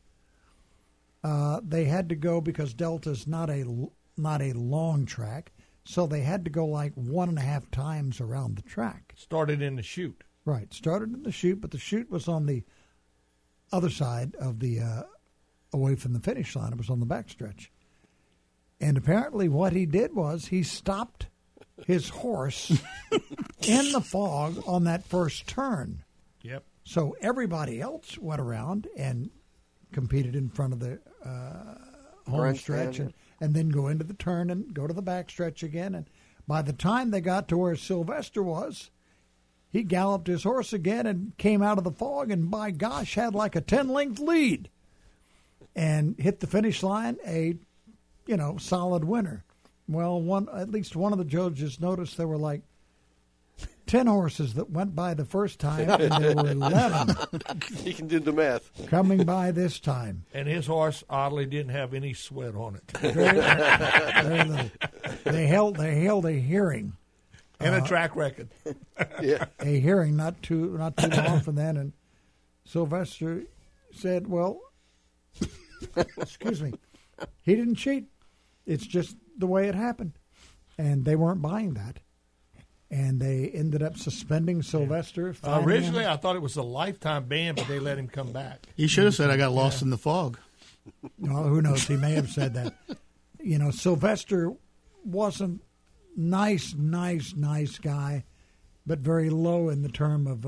they had to go because Delta's not a long track, so they had to go like 1.5 times around the track. Started in the chute. Right, started in the chute, but the chute was on the other side of the away from the finish line. It was on the backstretch. And apparently what he did was he stopped his horse in the fog on that first turn. Yep. So everybody else went around and competed in front of the home stretch and then go into the turn and go to the back stretch again. And by the time they got to where Sylvester was, he galloped his horse again and came out of the fog and, by gosh, had like a 10-length lead and hit the finish line a, solid winner. Well, at least one of the judges noticed there were like 10 horses that went by the first time, and there were 11. He can do the math. Coming by this time. And his horse, oddly, didn't have any sweat on it. Very little. They held a hearing. And a track record. Yeah. A hearing not too long from then, and Sylvester said, well, excuse me, he didn't cheat. It's just the way it happened. And they weren't buying that. And they ended up suspending Sylvester. Originally, I thought it was a lifetime ban, but they let him come back. He should have said, I got lost in the fog. Well, who knows? He may have said that. Sylvester wasn't nice guy, but very low in the term of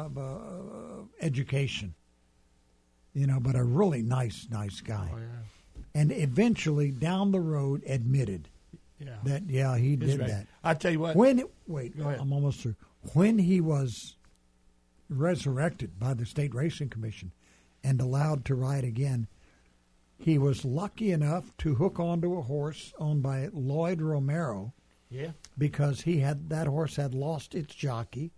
education. But a really nice guy. Oh, yeah. And eventually, down the road, admitted that, he did that. I tell you what. I'm almost through. When he was resurrected by the State Racing Commission and allowed to ride again, he was lucky enough to hook onto a horse owned by Lloyd Romero. Yeah. Because that horse had lost its jockey.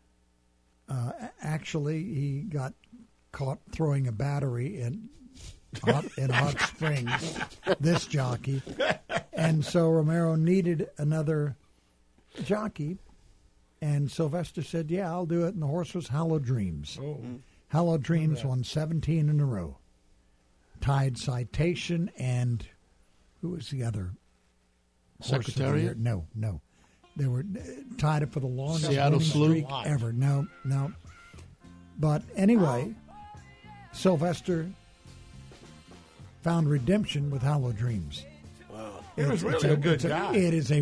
Actually, he got caught throwing a battery in Hot Springs, this jockey. And so Romero needed another jockey. And Sylvester said, yeah, I'll do it. And the horse was Hallowed Dreams. Oh. Hallowed Dreams won 17 in a row. Tied Citation and who was the other? Secretariat? No. They were tied it for the longest Seattle winning Slew? streak ever. No. But anyway, Sylvester found redemption with Hollow Dreams. Wow. He was really a good guy. It's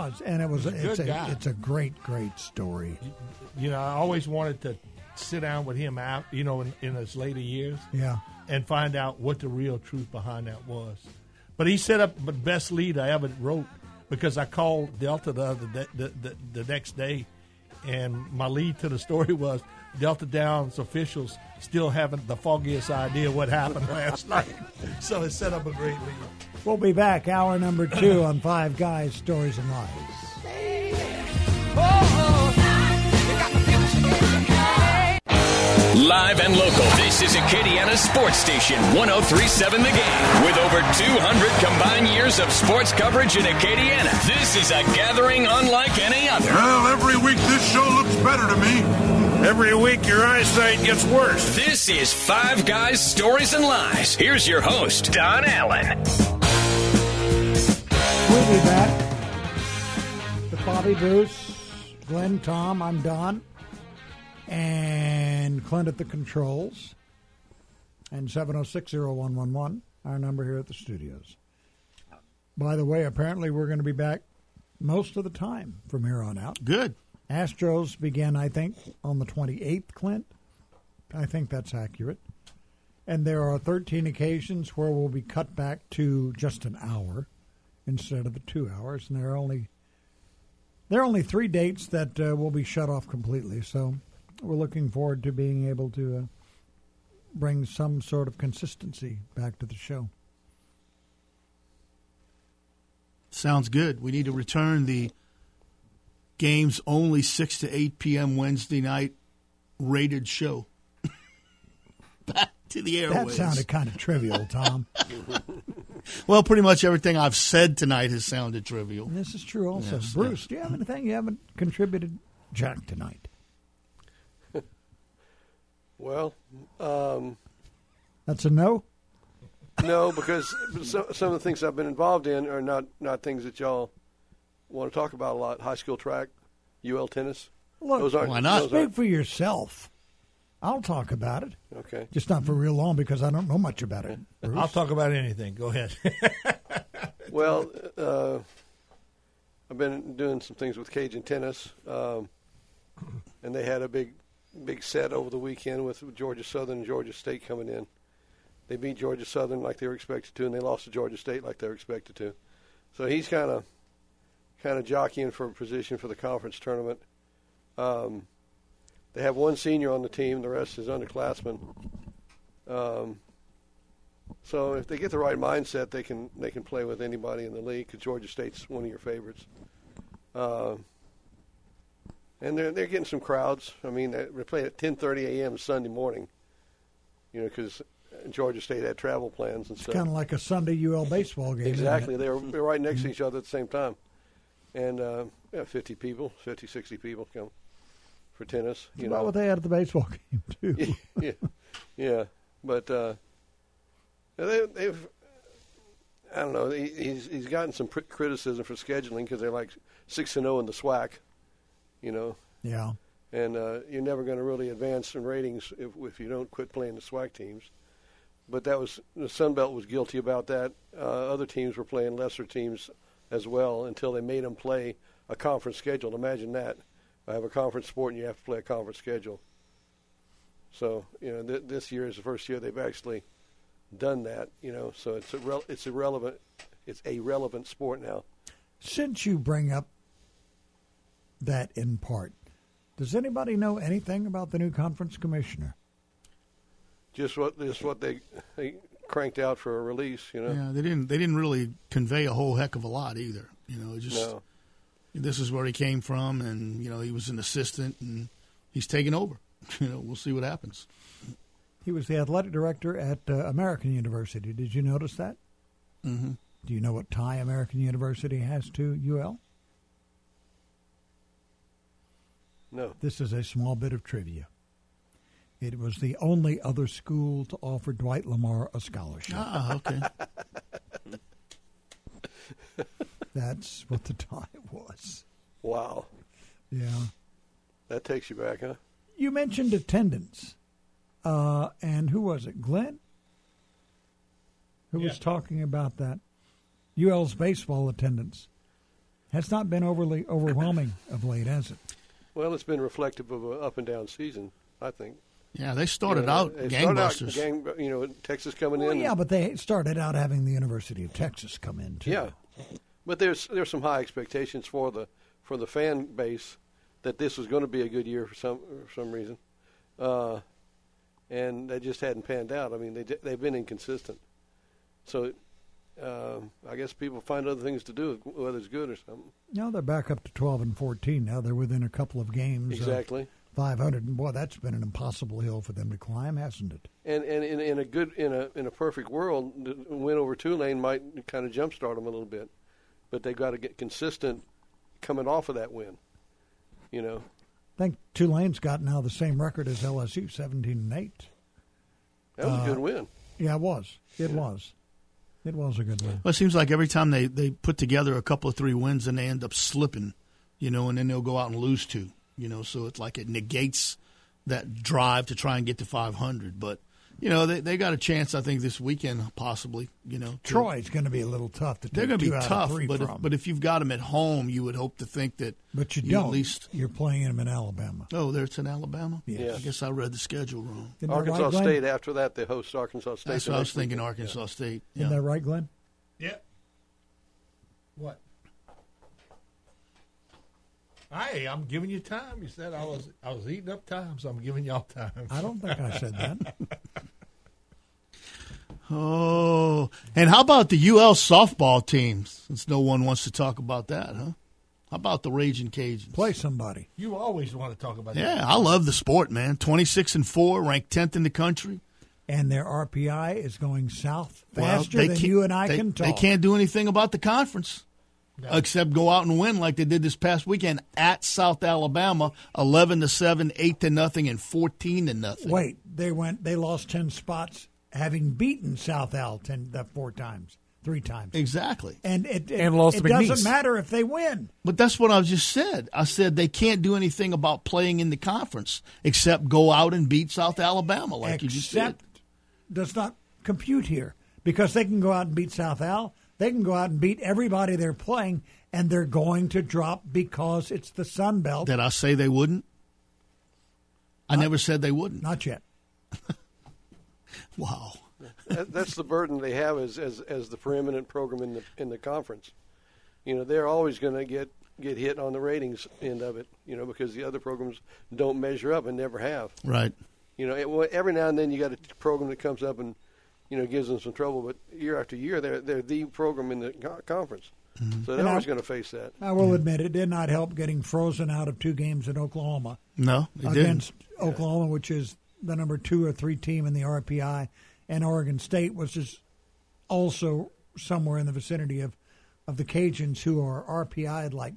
a great story. You know, I always wanted to sit down with him out, you know, in his later years. Yeah. And find out what the real truth behind that was. But he set up the best lead I ever wrote because I called Delta the next day, and my lead to the story was Delta Downs officials still haven't the foggiest idea what happened last night. So it set up a great lead. We'll be back, hour number 2 on Five Guys, Stories and Lies. Live and local, this is Acadiana Sports Station 103.7 The Game. With over 200 combined years of sports coverage in Acadiana, this is a gathering unlike any other. Well, every week this show looks better to me. Every week your eyesight gets worse. This is Five Guys, Stories and Lies. Here's your host, Don Allen. We'll be back with Bobby Bruce, Glenn, Tom. I'm Don. And Clint at the controls. And 706-0111, our number here at the studios. By the way, apparently we're going to be back most of the time from here on out. Good. Astros begin, I think, on the 28th, Clint. I think that's accurate. And there are 13 occasions where we'll be cut back to just an hour instead of the 2 hours. And there are only 3 dates that will be shut off completely. So we're looking forward to being able to bring some sort of consistency back to the show. Sounds good. We need to return the games only 6 to 8 p.m. Wednesday night rated show back to the airwaves. That sounded kind of trivial, Tom. Well, pretty much everything I've said tonight has sounded trivial. This is true also. Yes, Bruce, do you have anything you haven't contributed, Jack, tonight? Well, that's a no? No, because some of the things I've been involved in are not things that y'all want to talk about a lot. High school track, UL tennis. Look, why not? Speak for yourself. I'll talk about it. Okay. Just not for real long because I don't know much about it. Bruce? I'll talk about anything. Go ahead. Well, I've been doing some things with Cajun tennis, and they had a big set over the weekend with Georgia Southern and Georgia State coming in. They beat Georgia Southern like they were expected to, and they lost to Georgia State like they were expected to. So he's kind of jockeying for a position for the conference tournament. They have one senior on the team; the rest is underclassmen. So if they get the right mindset, they can play with anybody in the league because Georgia State's one of your favorites. And they're getting some crowds. I mean, they play at 10:30 a.m. Sunday morning. You know, because Georgia State had travel plans and stuff. It's kind of like a Sunday UL baseball game. Exactly. They're right next to each other at the same time. And 50 people, 50, 60 people come for tennis. You know what they had at the baseball game, too. Yeah. But they've, I don't know, he's gotten some criticism for scheduling because they're like 6-0 in the SWAC, you know. Yeah. And you're never going to really advance in ratings if you don't quit playing the SWAC teams. But the Sun Belt was guilty about that. Other teams were playing lesser teams as well until they made them play a conference schedule. Imagine that. I have a conference sport and you have to play a conference schedule. So, you know, this year is the first year they've actually done that, you know. So it's a relevant sport now. Since you bring up that in part, does anybody know anything about the new conference commissioner? Just what they cranked out for a release, you know. Yeah, they didn't really convey a whole heck of a lot either. You know, this is where he came from, and you know he was an assistant, and he's taking over. You know, we'll see what happens. He was the athletic director at American University. Did you notice that? Mm-hmm. Do you know what tie American University has to UL? No. This is a small bit of trivia. It was the only other school to offer Dwight Lamar a scholarship. Ah, okay. That's what the tie was. Wow. Yeah. That takes you back, huh? You mentioned attendance. And who was it? Glenn? Who was talking about that? UL's baseball attendance has not been overly overwhelming of late, has it? Well, it's been reflective of an up and down season, I think. Yeah, they started out gangbusters. Texas coming in. Yeah, but they started out having the University of Texas come in too. Yeah, but there's some high expectations for the fan base that this was going to be a good year for some reason, and they just hadn't panned out. I mean, they've been inconsistent. So I guess people find other things to do, whether it's good or something. Now they're back up to 12-14. Now they're within a couple of games. Exactly. 500, and boy, that's been an impossible hill for them to climb, hasn't it? And in a perfect world, the win over Tulane might kind of jumpstart them a little bit, but they got to get consistent coming off of that win. I think Tulane's got now the same record as LSU, 17-8. That was a good win. Yeah, it was. It was. It was a good win. Well, it seems like every time they put together a couple of 3 wins and they end up slipping, and then they'll go out and lose 2. So it's like it negates that drive to try and get to 500. But, they got a chance, I think, this weekend possibly, Troy's going to be a little tough to take. They're going to be tough, from. but if you've got them at home, you would hope to think that. But you don't. At least, you're playing them in Alabama. Oh, it's in Alabama? Yes. I guess I read the schedule wrong. Arkansas State, after that, they host Arkansas State. That's what I was thinking, Arkansas State. Yeah. Isn't that right, Glenn? Yeah. What? Hey, I'm giving you time. You said I was eating up time, so I'm giving y'all time. I don't think I said that. Oh, and how about the UL softball team? Since no one wants to talk about that, huh? How about the Raging Cajuns? Play somebody. You always want to talk about that. Yeah, I love the sport, man. 26-4, ranked 10th in the country. And their RPI is going south faster than you and I can talk. They can't do anything about the conference. No. Except go out and win like they did this past weekend at South Alabama, 11-7, 8-0, and 14-0. Wait, they lost 10 spots, having beaten South Al 3 times. Exactly, and it lost. It doesn't matter if they win. But that's what I just said. I said they can't do anything about playing in the conference except go out and beat South Alabama, like you just said. Does not compute here because they can go out and beat South Al. They can go out and beat everybody they're playing, and they're going to drop because it's the Sun Belt. Did I say they wouldn't? I never said they wouldn't. Not yet. Wow. That's the burden they have as the preeminent program in the conference. They're always going to get hit on the ratings end of it, because the other programs don't measure up and never have. Right. Every now and then you got a program that comes up and gives them some trouble, but year after year, they're the program in the conference. Mm-hmm. So they're always going to face that. I will admit, it did not help getting frozen out of 2 games in Oklahoma. No, it against didn't. Oklahoma, which is the number 2 or 3 team in the RPI, and Oregon State, which is also somewhere in the vicinity of the Cajuns, who are RPI'd like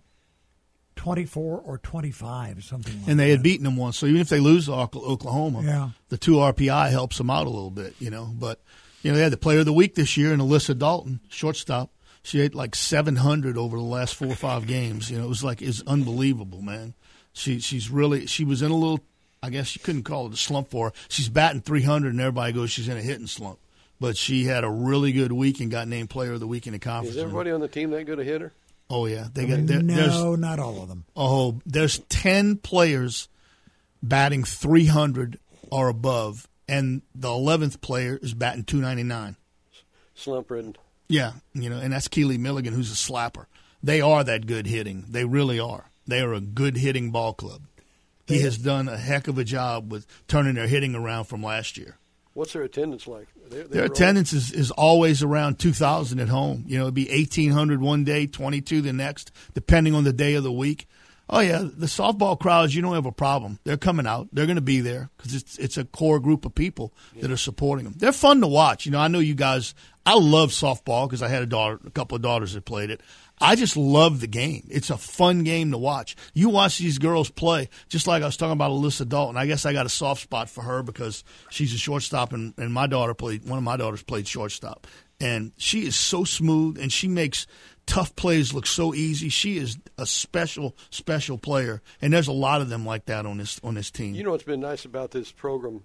24 or 25, something like that. And they had beaten them once, so even if they lose to Oklahoma, the 2 RPI helps them out a little bit, But, they had the player of the week this year, and Alyssa Dalton, shortstop. She hit like 700 over the last 4 or 5 games. It was it's unbelievable, man. She was in a little, I guess you couldn't call it a slump for her. She's batting 300, and everybody goes she's in a hitting slump. But she had a really good week and got named player of the week in the conference. Is everybody on the team that good a hitter? Oh, yeah. No, not all of them. Oh, there's 10 players batting 300 or above, and the 11th player is batting 299. Slump-ridden. Yeah, and that's Keely Milligan, who's a slapper. They are that good hitting. They really are. They are a good hitting ball club. He has done a heck of a job with turning their hitting around from last year. What's their attendance like? Their attendance is always around 2,000 at home. It'd be 1,800 one day, 22 the next, depending on the day of the week. Oh, yeah, the softball crowds, you don't have a problem. They're coming out. They're going to be there because it's a core group of people that are supporting them. They're fun to watch. I know you guys – I love softball because I had a couple of daughters that played it. I just love the game. It's a fun game to watch. You watch these girls play, just like I was talking about Alyssa Dalton. I guess I got a soft spot for her because she's a shortstop, and one of my daughters played shortstop. And she is so smooth, and she makes tough plays look so easy. She is a special, special player, and there's a lot of them like that on this team. What's been nice about this program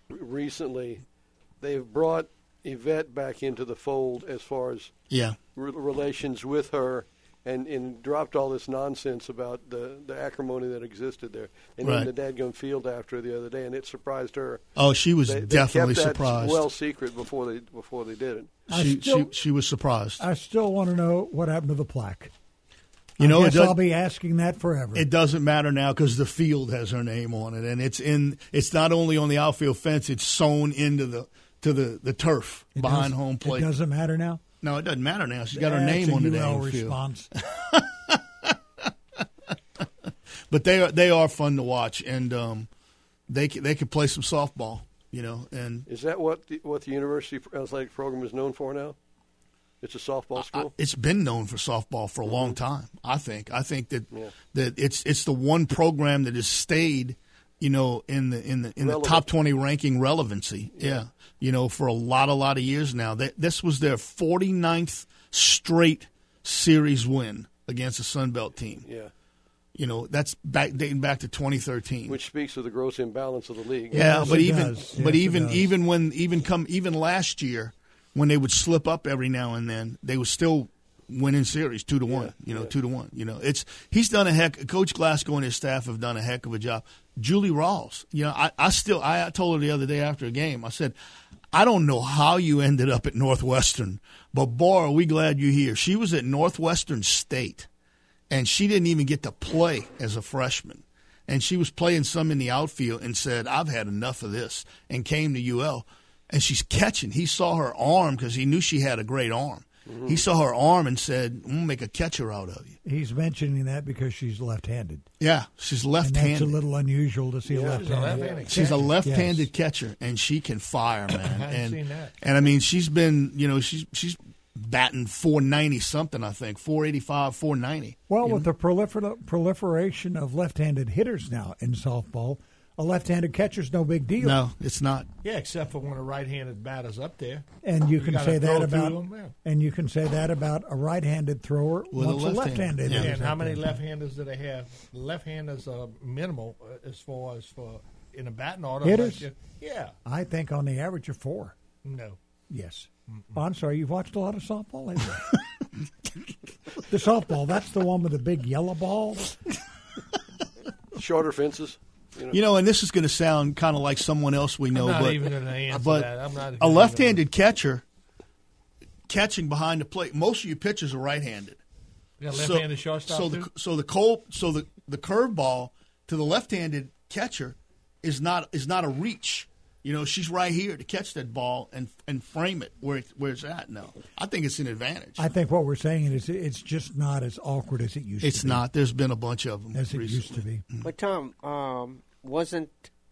recently, they've brought Yvette back into the fold as far as relations with her, and dropped all this nonsense about the acrimony that existed there. They named the dadgum field after her the other day, and it surprised her. Oh, she was definitely kept that surprised. Well, secret before they did it. She was surprised. I still want to know what happened to the plaque. You know, I'll be asking that forever. It doesn't matter now because the field has her name on it, and it's not only on the outfield fence; it's sewn into the turf behind home plate. It doesn't matter now. No, it doesn't matter now. She's got her name on the damn response. field. But they are fun to watch, and they can play some softball. You know, and is that what the university athletic program is known for now? It's a softball school. It's been known for softball for a long time. I think that it's the one program that has stayed, you know, in the top 20 ranking relevancy. Yeah. You know, for a lot of years now. This was their 49th straight series win against a Sun Belt team. Yeah. You know, that's dating back to 2013. Which speaks of the gross imbalance of the league. Yeah, even last year, when they would slip up every now and then, they would still win in series 2-1. 2-1. You know, he's done Coach Glasgow and his staff have done a heck of a job. Julie Rawls, you know, I told her the other day after a game, I said, I don't know how you ended up at Northwestern, but boy, are we glad you're here. She was at Northwestern State, and she didn't even get to play as a freshman. And she was playing some in the outfield and said, I've had enough of this, and came to UL. And she's catching. He saw her arm because he knew she had a great arm. Mm-hmm. He saw her arm and said, I'm going to make a catcher out of you. He's mentioning that because she's left-handed. Yeah, she's left-handed. And that's a little unusual to see a left-handed. She's a left-handed catcher, and she can fire, man. I haven't seen that. And, I mean, she's been, you know, she's batting 490-something, I think, 485, 490. Well, with the proliferation of left-handed hitters now in softball, a left-handed catcher's no big deal. No, it's not. Yeah, except for when a right-handed batter's up there. And you can say that about a right-handed thrower once a left-handed. Yeah, and how many left-handers do they have? Left-handers are minimal as far as for in a batting order. Hitters? Yeah. I think on the average of 4. No. Yes. Oh, I'm sorry, you've watched a lot of softball lately. The softball, that's the one with the big yellow ball. Shorter fences. You know, and this is going to sound kind of like someone else we know, I'm not but, even going to answer but that. I'm not a left-handed catcher catching behind the plate. Most of your pitchers are right-handed. You got left-handed shortstop too? So the curveball to the left-handed catcher is not a reach. You know, she's right here to catch that ball and frame it where it's at. No, I think it's an advantage. I think what we're saying is it's just not as awkward as it used to be. It's not. There's been a bunch of them as it used to be. But Tom, wasn't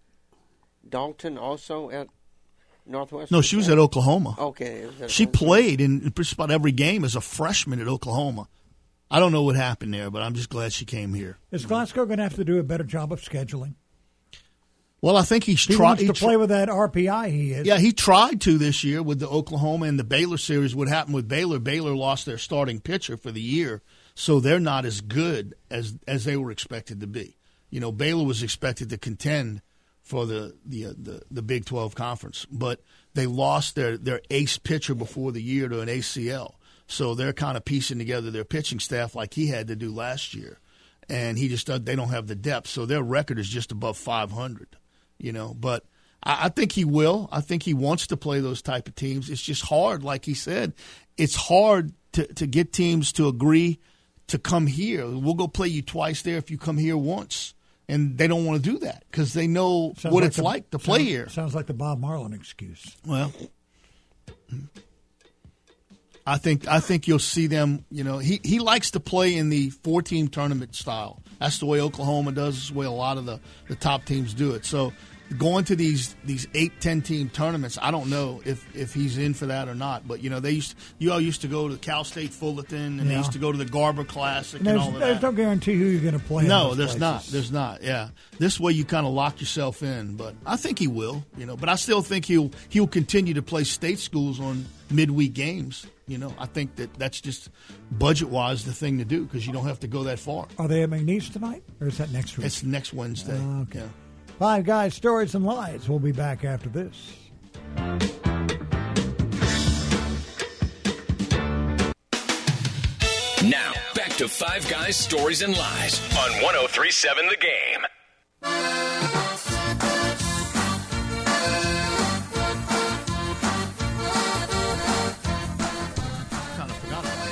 Dalton also at Northwestern? No, she was at Oklahoma. Okay. She played in just about every game as a freshman at Oklahoma. I don't know what happened there, but I'm just glad she came here. Is Glasgow going to have to do a better job of scheduling? Well, I think he wants to play with that RPI he is. Yeah, he tried to this year with the Oklahoma and the Baylor series. What happened with Baylor? Baylor lost their starting pitcher for the year, so they're not as good as they were expected to be. You know, Baylor was expected to contend for the Big 12 conference, but they lost their ace pitcher before the year to an ACL. So they're kind of piecing together their pitching staff like he had to do last year, and they don't have the depth. So their record is just above 500. You know, but I think he will. I think he wants to play those type of teams. It's just hard, like he said. It's hard to get teams to agree to come here. We'll go play you twice there if you come here once. And they don't want to do that because they know what it's like to play here. Sounds like the Bob Marlin excuse. Well, I think you'll see them. You know, he likes to play in the 4-team tournament style. That's the way Oklahoma does. That's the way a lot of the top teams do it. So going to these 8-10-team tournaments, I don't know if he's in for that or not. But you know, you all used to go to Cal State Fullerton, and they used to go to the Garber Classic and all of that. There's no guarantee who you're going to play. No, there's not. There's not. Yeah, this way you kind of lock yourself in. But I think he will. You know, but I still think he'll continue to play state schools on midweek games. You know, I think that's just budget-wise the thing to do because you don't have to go that far. Are they at McNeese tonight, or is that next week? It's next Wednesday. Okay. Yeah. Five Guys, Stories, and Lies. We'll be back after this. Now, back to Five Guys, Stories, and Lies on 103.7 The Game. Kind of forgot about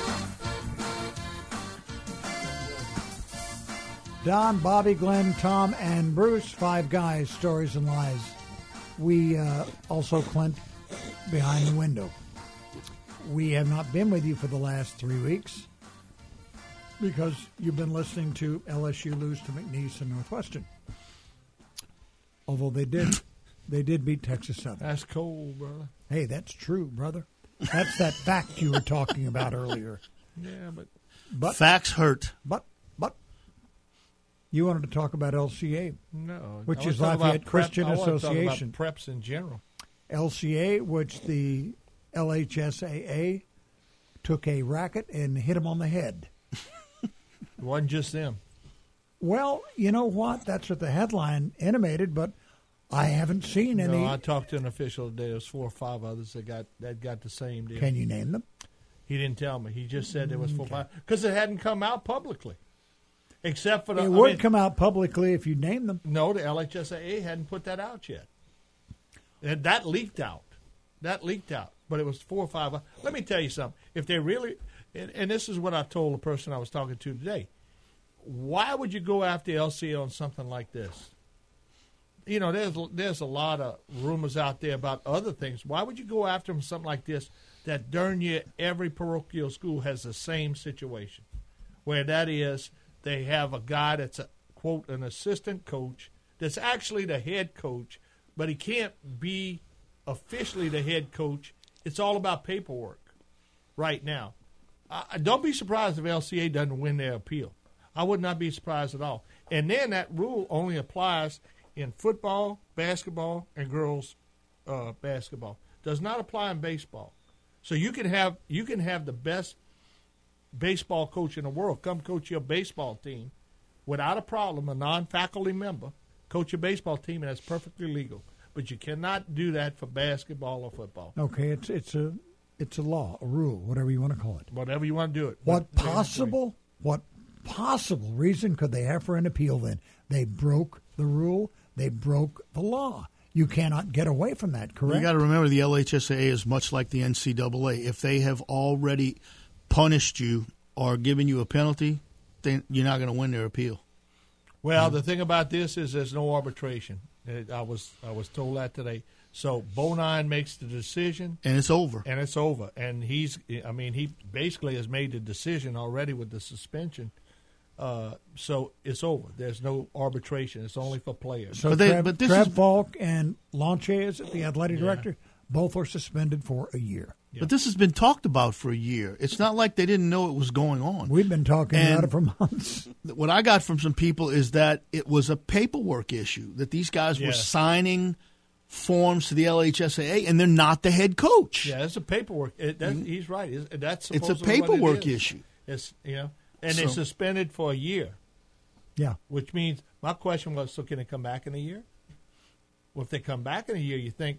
that. Don, Bobby, Glenn, Tom, and Bruce, Five Guys, Stories, and Lies. We also, Clint, behind the window. We have not been with you for the last 3 weeks because you've been listening to LSU lose to McNeese and Northwestern. Although they did beat Texas Southern. That's cold, brother. Hey, that's true, brother. That's that fact you were talking about earlier. Yeah, but facts hurt. But you wanted to talk about LCA. No, which is Lafayette Christian Association. I want to talk about preps in general. LCA, which the LHSAA took a racket and hit him on the head. It wasn't just them. Well, you know what? That's what the headline intimated, but I haven't seen any. No, I talked to an official today. There was 4 or 5 others that got the same deal. Can you name them? He didn't tell me. He just said there was 4 or 5 because it hadn't come out publicly. Except for it would come out publicly if you name them. No, the LHSAA hadn't put that out yet. And that leaked out. But it was 4 or 5. Let me tell you something. If they really, and this is what I told the person I was talking to today, why would you go after LCA on something like this? You know, there's a lot of rumors out there about other things. Why would you go after them something like this that darn near every parochial school has the same situation, where that is they have a guy that's, quote, an assistant coach that's actually the head coach, but he can't be officially the head coach. It's all about paperwork right now. Don't be surprised if LCA doesn't win their appeal. I would not be surprised at all. And then that rule only applies in football, basketball, and girls basketball. Does not apply in baseball. So you can have the best baseball coach in the world come coach your baseball team without a problem, a non-faculty member, coach your baseball team, and that's perfectly legal. But you cannot do that for basketball or football. Okay, it's a law, a rule, whatever you want to call it. Whatever you want to do it. What possible reason could they have for an appeal then? They broke the rule. They broke the law. You cannot get away from that, correct? You got to remember the LHSAA is much like the NCAA. If they have already punished you or given you a penalty, then you're not going to win their appeal. Well, the thing about this is there's no arbitration. I was told that today. So Bonine makes the decision, and it's over. And he basically has made the decision already with the suspension. So it's over. There's no arbitration. It's only for players. So Trev Falk and Launches, the athletic director, both are suspended for a year. Yeah. But this has been talked about for a year. It's not like they didn't know it was going on. We've been talking about it for months. What I got from some people is that it was a paperwork issue, that these guys were signing forms to the LHSAA, and they're not the head coach. Yeah, it's a paperwork. He's right. It's a paperwork issue. It's they suspended for a year. Yeah. Which means my question was, so can they come back in a year? Well, if they come back in a year, you think,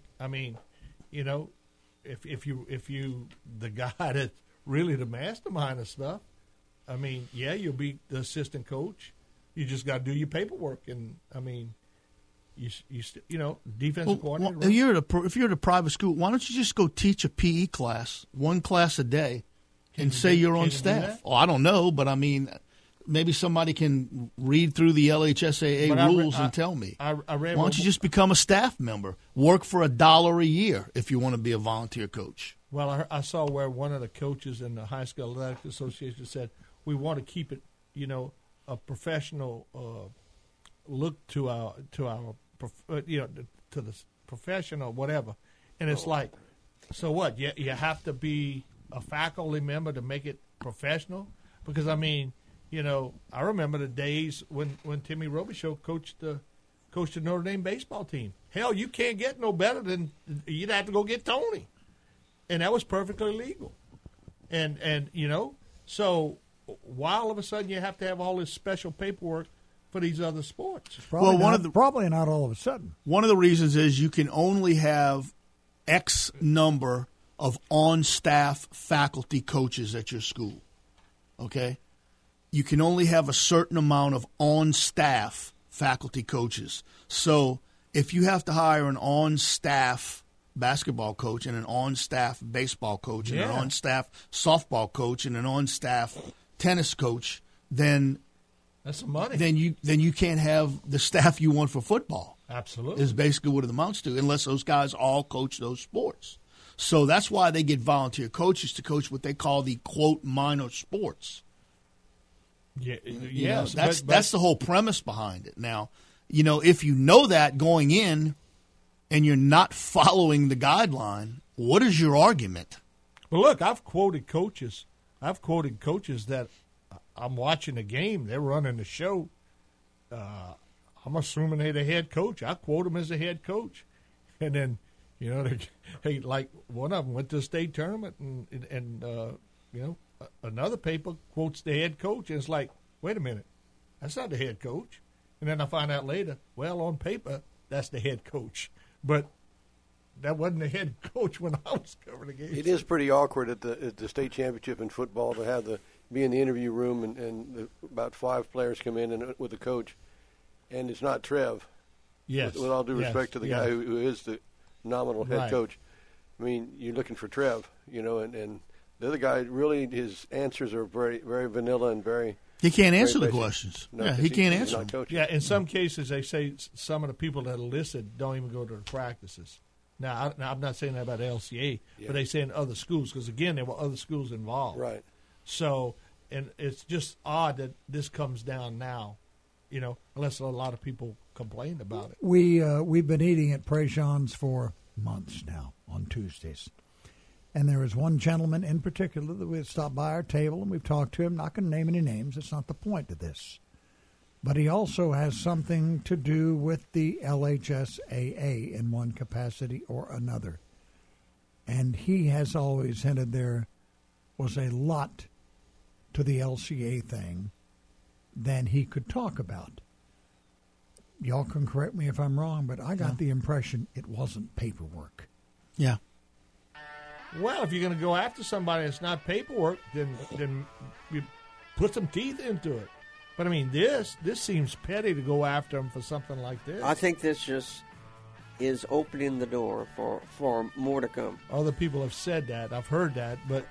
if you the guy that's really the mastermind of stuff, you'll be the assistant coach. You just got to do your paperwork, and defensive coordinator. If you're at a private school, why don't you just go teach a PE class, one class a day, and say you're on staff? Oh, I don't know, but maybe somebody can read through the LHSAA rules and tell me. I read. Why don't you just become a staff member? Work for $1 a year if you want to be a volunteer coach. Well, I saw where one of the coaches in the High School Athletic Association said we want to keep it, a professional look to the professional whatever. And it's like, so what? You have to be a faculty member to make it professional? Because I remember the days when Timmy Robichaux coached the Notre Dame baseball team. Hell, you can't get no better than you'd have to go get Tony, and that was perfectly legal. And so why all of a sudden you have to have all this special paperwork for these other sports. Probably not all of a sudden. One of the reasons is you can only have X number of on-staff faculty coaches at your school. Okay? You can only have a certain amount of on-staff faculty coaches. So if you have to hire an on-staff basketball coach and an on-staff baseball coach and an on-staff softball coach and an on-staff tennis coach, then that's some money. Then you can't have the staff you want for football. Absolutely. Is basically what it amounts to, unless those guys all coach those sports. So that's why they get volunteer coaches to coach what they call the, quote, minor sports. Yeah, yes. That's the whole premise behind it. Now, if you know that going in and you're not following the guideline, what is your argument? Well, look, I've quoted coaches that I'm watching a game, they're running the show. I'm assuming they're the head coach. I quote them as a head coach. And then, they like one of them went to a state tournament and another paper quotes the head coach, and it's like, wait a minute, that's not the head coach. And then I find out later, well, on paper, that's the head coach. But that wasn't the head coach when I was covering the game. It is pretty awkward at the state championship in football to have be in the interview room and about 5 players come in with the coach, and it's not Trev. Yes. With all due respect to the guy who is the nominal head coach. I mean, you're looking for Trev, and the other guy, really, his answers are very, very vanilla and very. He can't answer the questions. No, he can't answer them. Yeah, in some cases, they say some of the people that are listed don't even go to the practices. Now I'm not saying that about LCA, but they say in other schools, because, again, there were other schools involved. Right. So, and it's just odd that this comes down now, unless a lot of people complain about it. We've been eating at Prejean's for months now on Tuesdays. And there was one gentleman in particular that we had stopped by our table, and we've talked to him. Not going to name any names. That's not the point of this. But he also has something to do with the LHSAA in one capacity or another. And he has always hinted there was a lot to the LCA thing than he could talk about. Y'all can correct me if I'm wrong, but I got the impression it wasn't paperwork. Yeah. Well, if you're going to go after somebody that's not paperwork, then you put some teeth into it. But, I mean, this seems petty to go after them for something like this. I think this just is opening the door for more to come. Other people have said that. I've heard that. But,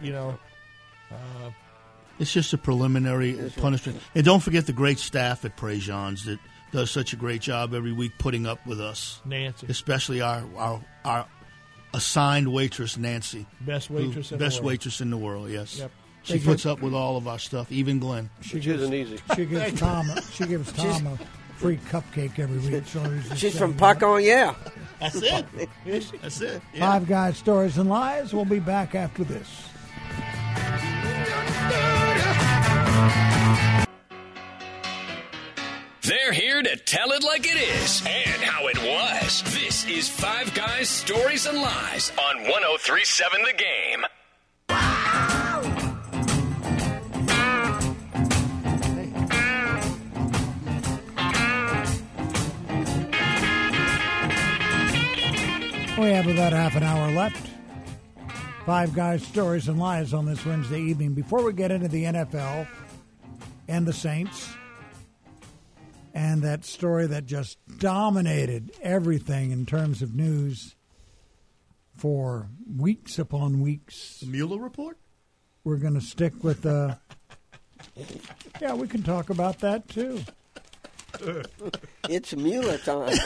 it's just a preliminary punishment. And don't forget the great staff at Prejean's that does such a great job every week putting up with us. Nancy. Especially our assigned waitress, Nancy. Best waitress in the world, yes. Yep. She puts up with all of our stuff, even Glenn. Which isn't easy. She gives Tom a free cupcake every week. So she's from Paco, yeah. That's it. That's it. Yeah. Five Guys, Stories, and Lies. We'll be back after this. They're here to tell it like it is and how it was. This is Five Guys, Stories, and Lies on 103.7 The Game. We have about half an hour left. Five Guys, Stories, and Lies on this Wednesday evening. Before we get into the NFL and the Saints and that story that just dominated everything in terms of news for weeks upon weeks. The Mueller report? We're going to stick with yeah, we can talk about that too. It's Mueller time.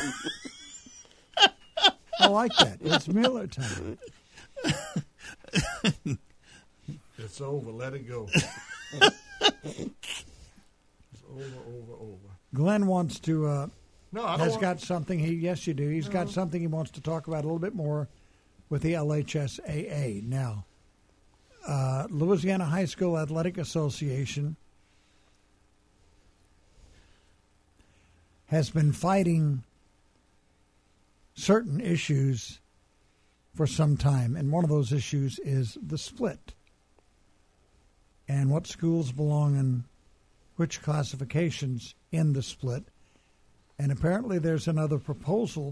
I like that. It's Mueller time. It's over. Let it go. It's over. Glenn wants to. No, got something. Yes, you do. He's got something he wants to talk about a little bit more with the LHSAA. Now, Louisiana High School Athletic Association has been fighting certain issues for some time, and one of those issues is the split and what schools belong in which classifications in the split. And apparently there's another proposal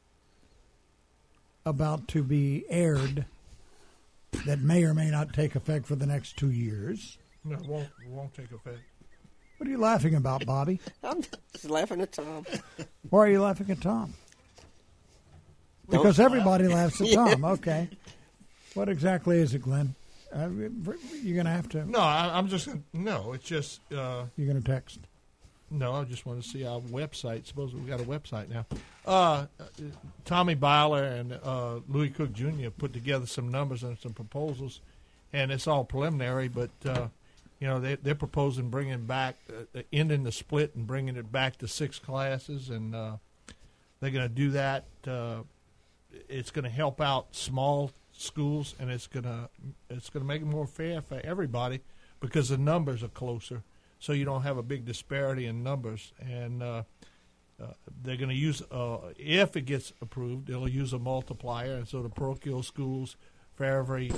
about to be aired that may or may not take effect for the next 2 years. No, it won't take effect. What are you laughing about, Bobby? I'm just laughing at Tom. Why are you laughing at Tom? Because everybody laughs at Tom. Okay. What exactly is it, Glenn? You're going to have to... No, I'm just... No, it's just... You're going to text? No, I just want to see our website. Suppose we've got a website now. Tommy Byler and Louis Cook Jr. put together some numbers and some proposals, and it's all preliminary, but... they're proposing bringing back, ending the split and bringing it back to 6 classes, and they're going to do that. It's going to help out small schools, and it's going to make it more fair for everybody because the numbers are closer, so you don't have a big disparity in numbers. And they're going to use, if it gets approved, they'll use a multiplier, and so the parochial schools for every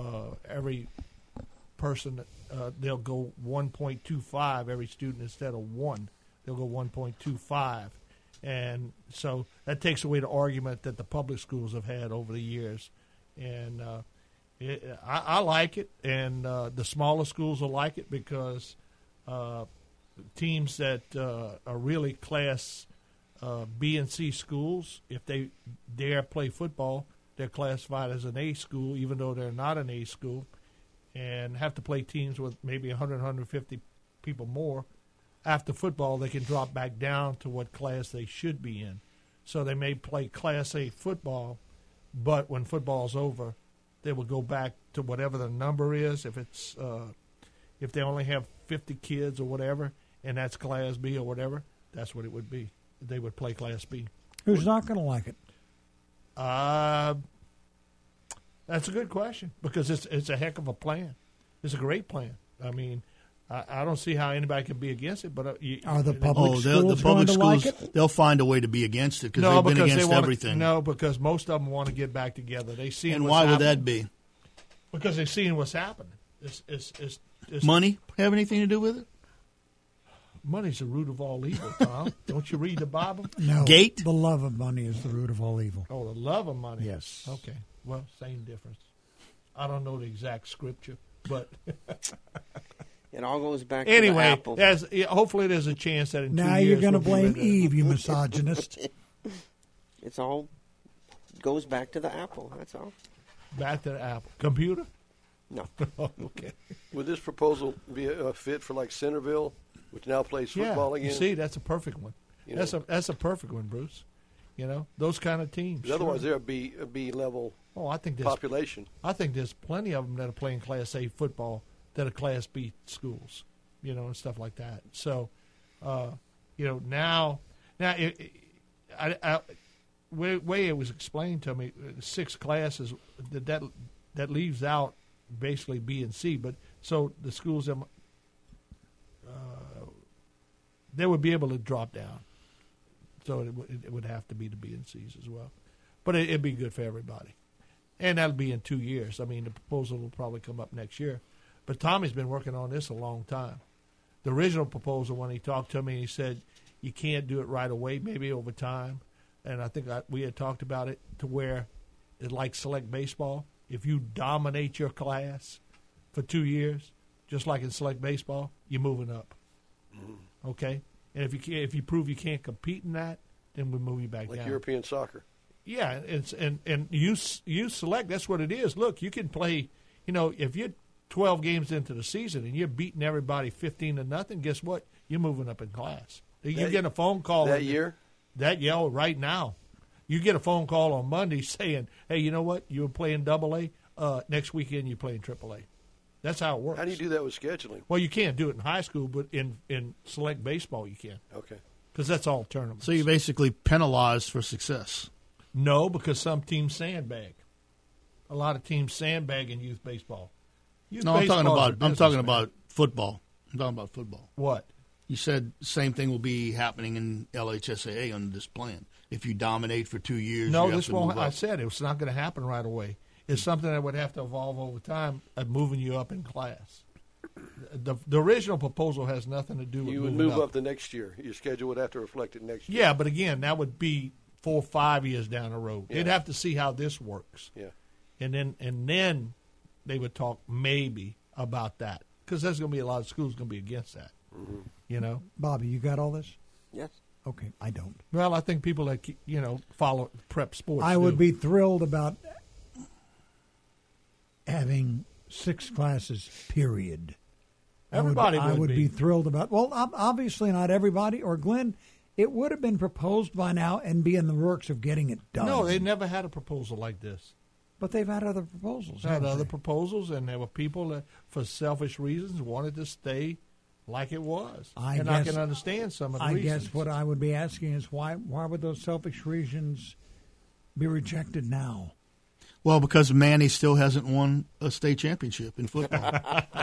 person, they'll go 1.25 every student instead of 1. They'll go 1.25. And so that takes away the argument that the public schools have had over the years. And I like it, and the smaller schools will like it because teams that are really class B and C schools, if they dare play football, they're classified as an A school, even though they're not an A school, and have to play teams with maybe 100, 150 people more. After football, they can drop back down to what class they should be in. So they may play Class A football, but when football's over, they will go back to whatever the number is. If it's if they only have 50 kids or whatever, and that's Class B or whatever, that's what it would be. They would play Class B. Who's not going to like it? That's a good question because it's a heck of a plan. It's a great plan. I mean, I don't see how anybody can be against it. But are the public schools going to like it? They'll find a way to be against it because they've been against everything. No, because most of them want to get back together. They see. And why would that be? Because they're seeing what's happening. It's money have anything to do with it? Money's the root of all evil, Tom. Don't you read the Bible? No. Gate? The love of money is the root of all evil. Oh, the love of money. Yes. Okay. Well, same difference. I don't know the exact scripture, but it all goes back to the apple. Hopefully there's a chance that in 2 years... Now you're going to blame Eve, you misogynist. It's all goes back to the apple, that's all. Back to the apple. Computer? No. Okay. Would this proposal be a fit for like Centerville, which now plays football again? You see, that's a perfect one. That's a perfect one, Bruce. You know, those kind of teams. Otherwise, there'll be a B level population. I think there's plenty of them that are playing Class A football that are Class B schools, and stuff like that. So, now, way it was explained to me, 6 classes that leaves out basically B and C. But so the schools they would be able to drop down. So it would have to be the B and C's as well. But it'd be good for everybody. And that'll be in 2 years. I mean, the proposal will probably come up next year. But Tommy's been working on this a long time. The original proposal, when he talked to me, he said, you can't do it right away, maybe over time. And I think we had talked about it to where it's like select baseball. If you dominate your class for 2 years, just like in select baseball, you're moving up. Mm-hmm. Okay? And if you prove you can't compete in that, then we move you back down. Like European soccer. Yeah, and you select. That's what it is. Look, you can play. If you're 12 games into the season and you're beating everybody 15-0, guess what? You're moving up in class. You're getting a phone call that year. Right now, you get a phone call on Monday saying, "Hey, you know what? You were playing AA. Next weekend you're playing AAA." That's how it works. How do you do that with scheduling? Well, you can't do it in high school, but in select baseball you can. Okay. Because that's all tournaments. So you basically penalized for success. No, because some teams sandbag. A lot of teams sandbag in youth baseball. I'm talking about football. I'm talking about football. What? You said the same thing will be happening in LHSAA under this plan. If you dominate for 2 years, no, you have this to won't. move up. I said it's not going to happen right away. It's something that would have to evolve over time of moving you up in class. the original proposal has nothing to do with you would move up the next year. Your schedule would have to reflect it next year. Yeah, but again, that would be 4 or 5 years down the road. Yeah. They'd have to see how this works. Yeah. And then they would talk maybe about that, because there's going to be a lot of schools going to be against that. Mm-hmm. You know, Bobby, you got all this? Yes. Okay, I don't. Well, I think people that follow prep sports. I would be thrilled about having 6 classes. Period. Everybody I would be thrilled about. Well, obviously not everybody. Or Glenn, it would have been proposed by now and be in the works of getting it done. No, they never had a proposal like this. But they've had other proposals. Had other proposals, and there were people that, for selfish reasons, wanted to stay like it was. I can understand some of the reasons. I guess what I would be asking is why would those selfish reasons be rejected now? Well, because Manny still hasn't won a state championship in football.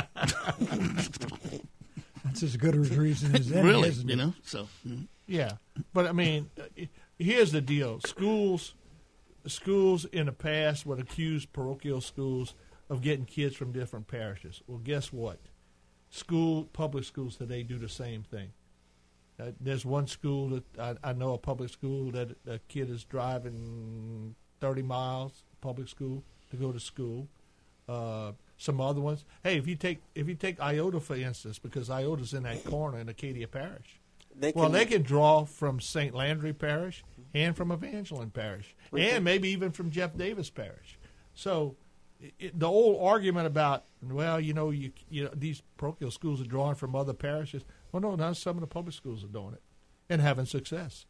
That's as good a reason as any, really, isn't it? So yeah, but I mean, here's the deal: schools in the past would accuse parochial schools of getting kids from different parishes. Well, guess what? Public schools today do the same thing. There's one school that I know, a public school, that a kid is driving 30 miles, public school, to go to school. Some other ones. Hey, if you take Iota, for instance, because Iota's in that corner in Acadia Parish. They can draw from St. Landry Parish and from Evangeline Parish, and maybe even from Jeff Davis Parish. So the old argument about, well, these parochial schools are drawing from other parishes. Well, no, now some of the public schools are doing it and having success.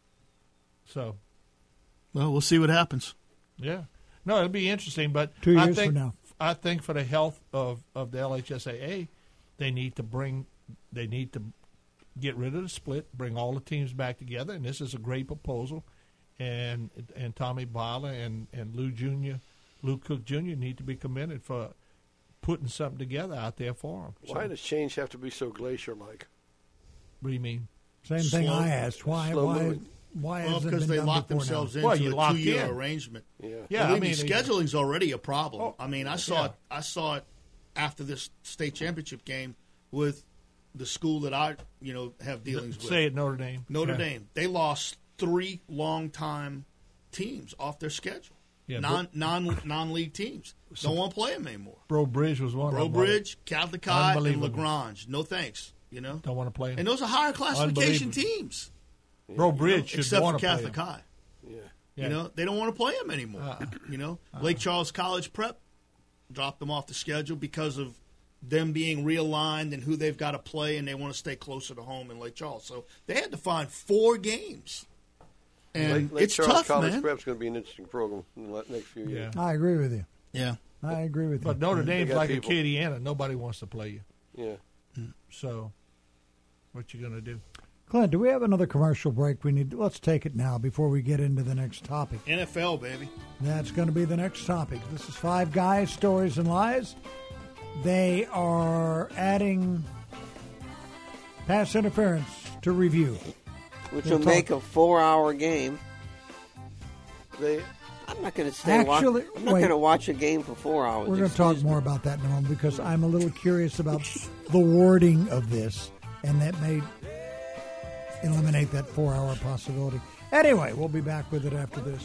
So, well, we'll see what happens. Yeah, no, it'll be interesting. But 2 years from now, I think for the health of the LHSAA, they need to get rid of the split, bring all the teams back together, and this is a great proposal. And Tommy Byler and Lou Cook Jr. need to be commended for putting something together out there for them. Why does change have to be so glacier-like? What do you mean? Same thing I asked. Why? Well, because they locked themselves into a 2-year arrangement. Yeah. I mean, scheduling's already a problem. Oh, I mean, I saw it after this state championship game with the school that I have dealings with. Say it, Notre Dame. Notre Dame. They lost 3 long-time teams off their schedule. Yeah, non-league teams. Don't want to play them anymore. Breaux Bridge was one of them. Breaux Bridge, Catholic High, and LaGrange. No thanks. Don't want to play them. And those are higher classification teams. Breaux Bridge should except want for to Catholic play High. Yeah. They don't want to play them anymore. Lake Charles College Prep dropped them off the schedule because of them being realigned and who they've got to play, and they want to stay closer to home in Lake Charles. So they had to find 4 games. And Lake it's Charles tough, College man. Prep's going to be an interesting program in the next few years. I agree with you. Yeah. I agree with you. But Notre Dame's like Acadiana. Nobody wants to play you. Yeah. So what you going to do? Glenn, do we have another commercial break? Let's take it now before we get into the next topic. NFL, baby. That's going to be the next topic. This is Five Guys, Stories and Lies. They are adding pass interference to review. Which will make a 4-hour game. I'm not going to stay. I'm not going to watch a game for 4 hours. We're going to talk more about that in a moment because I'm a little curious about the wording of this, and that may eliminate that 4-hour possibility. Anyway, we'll be back with it after this.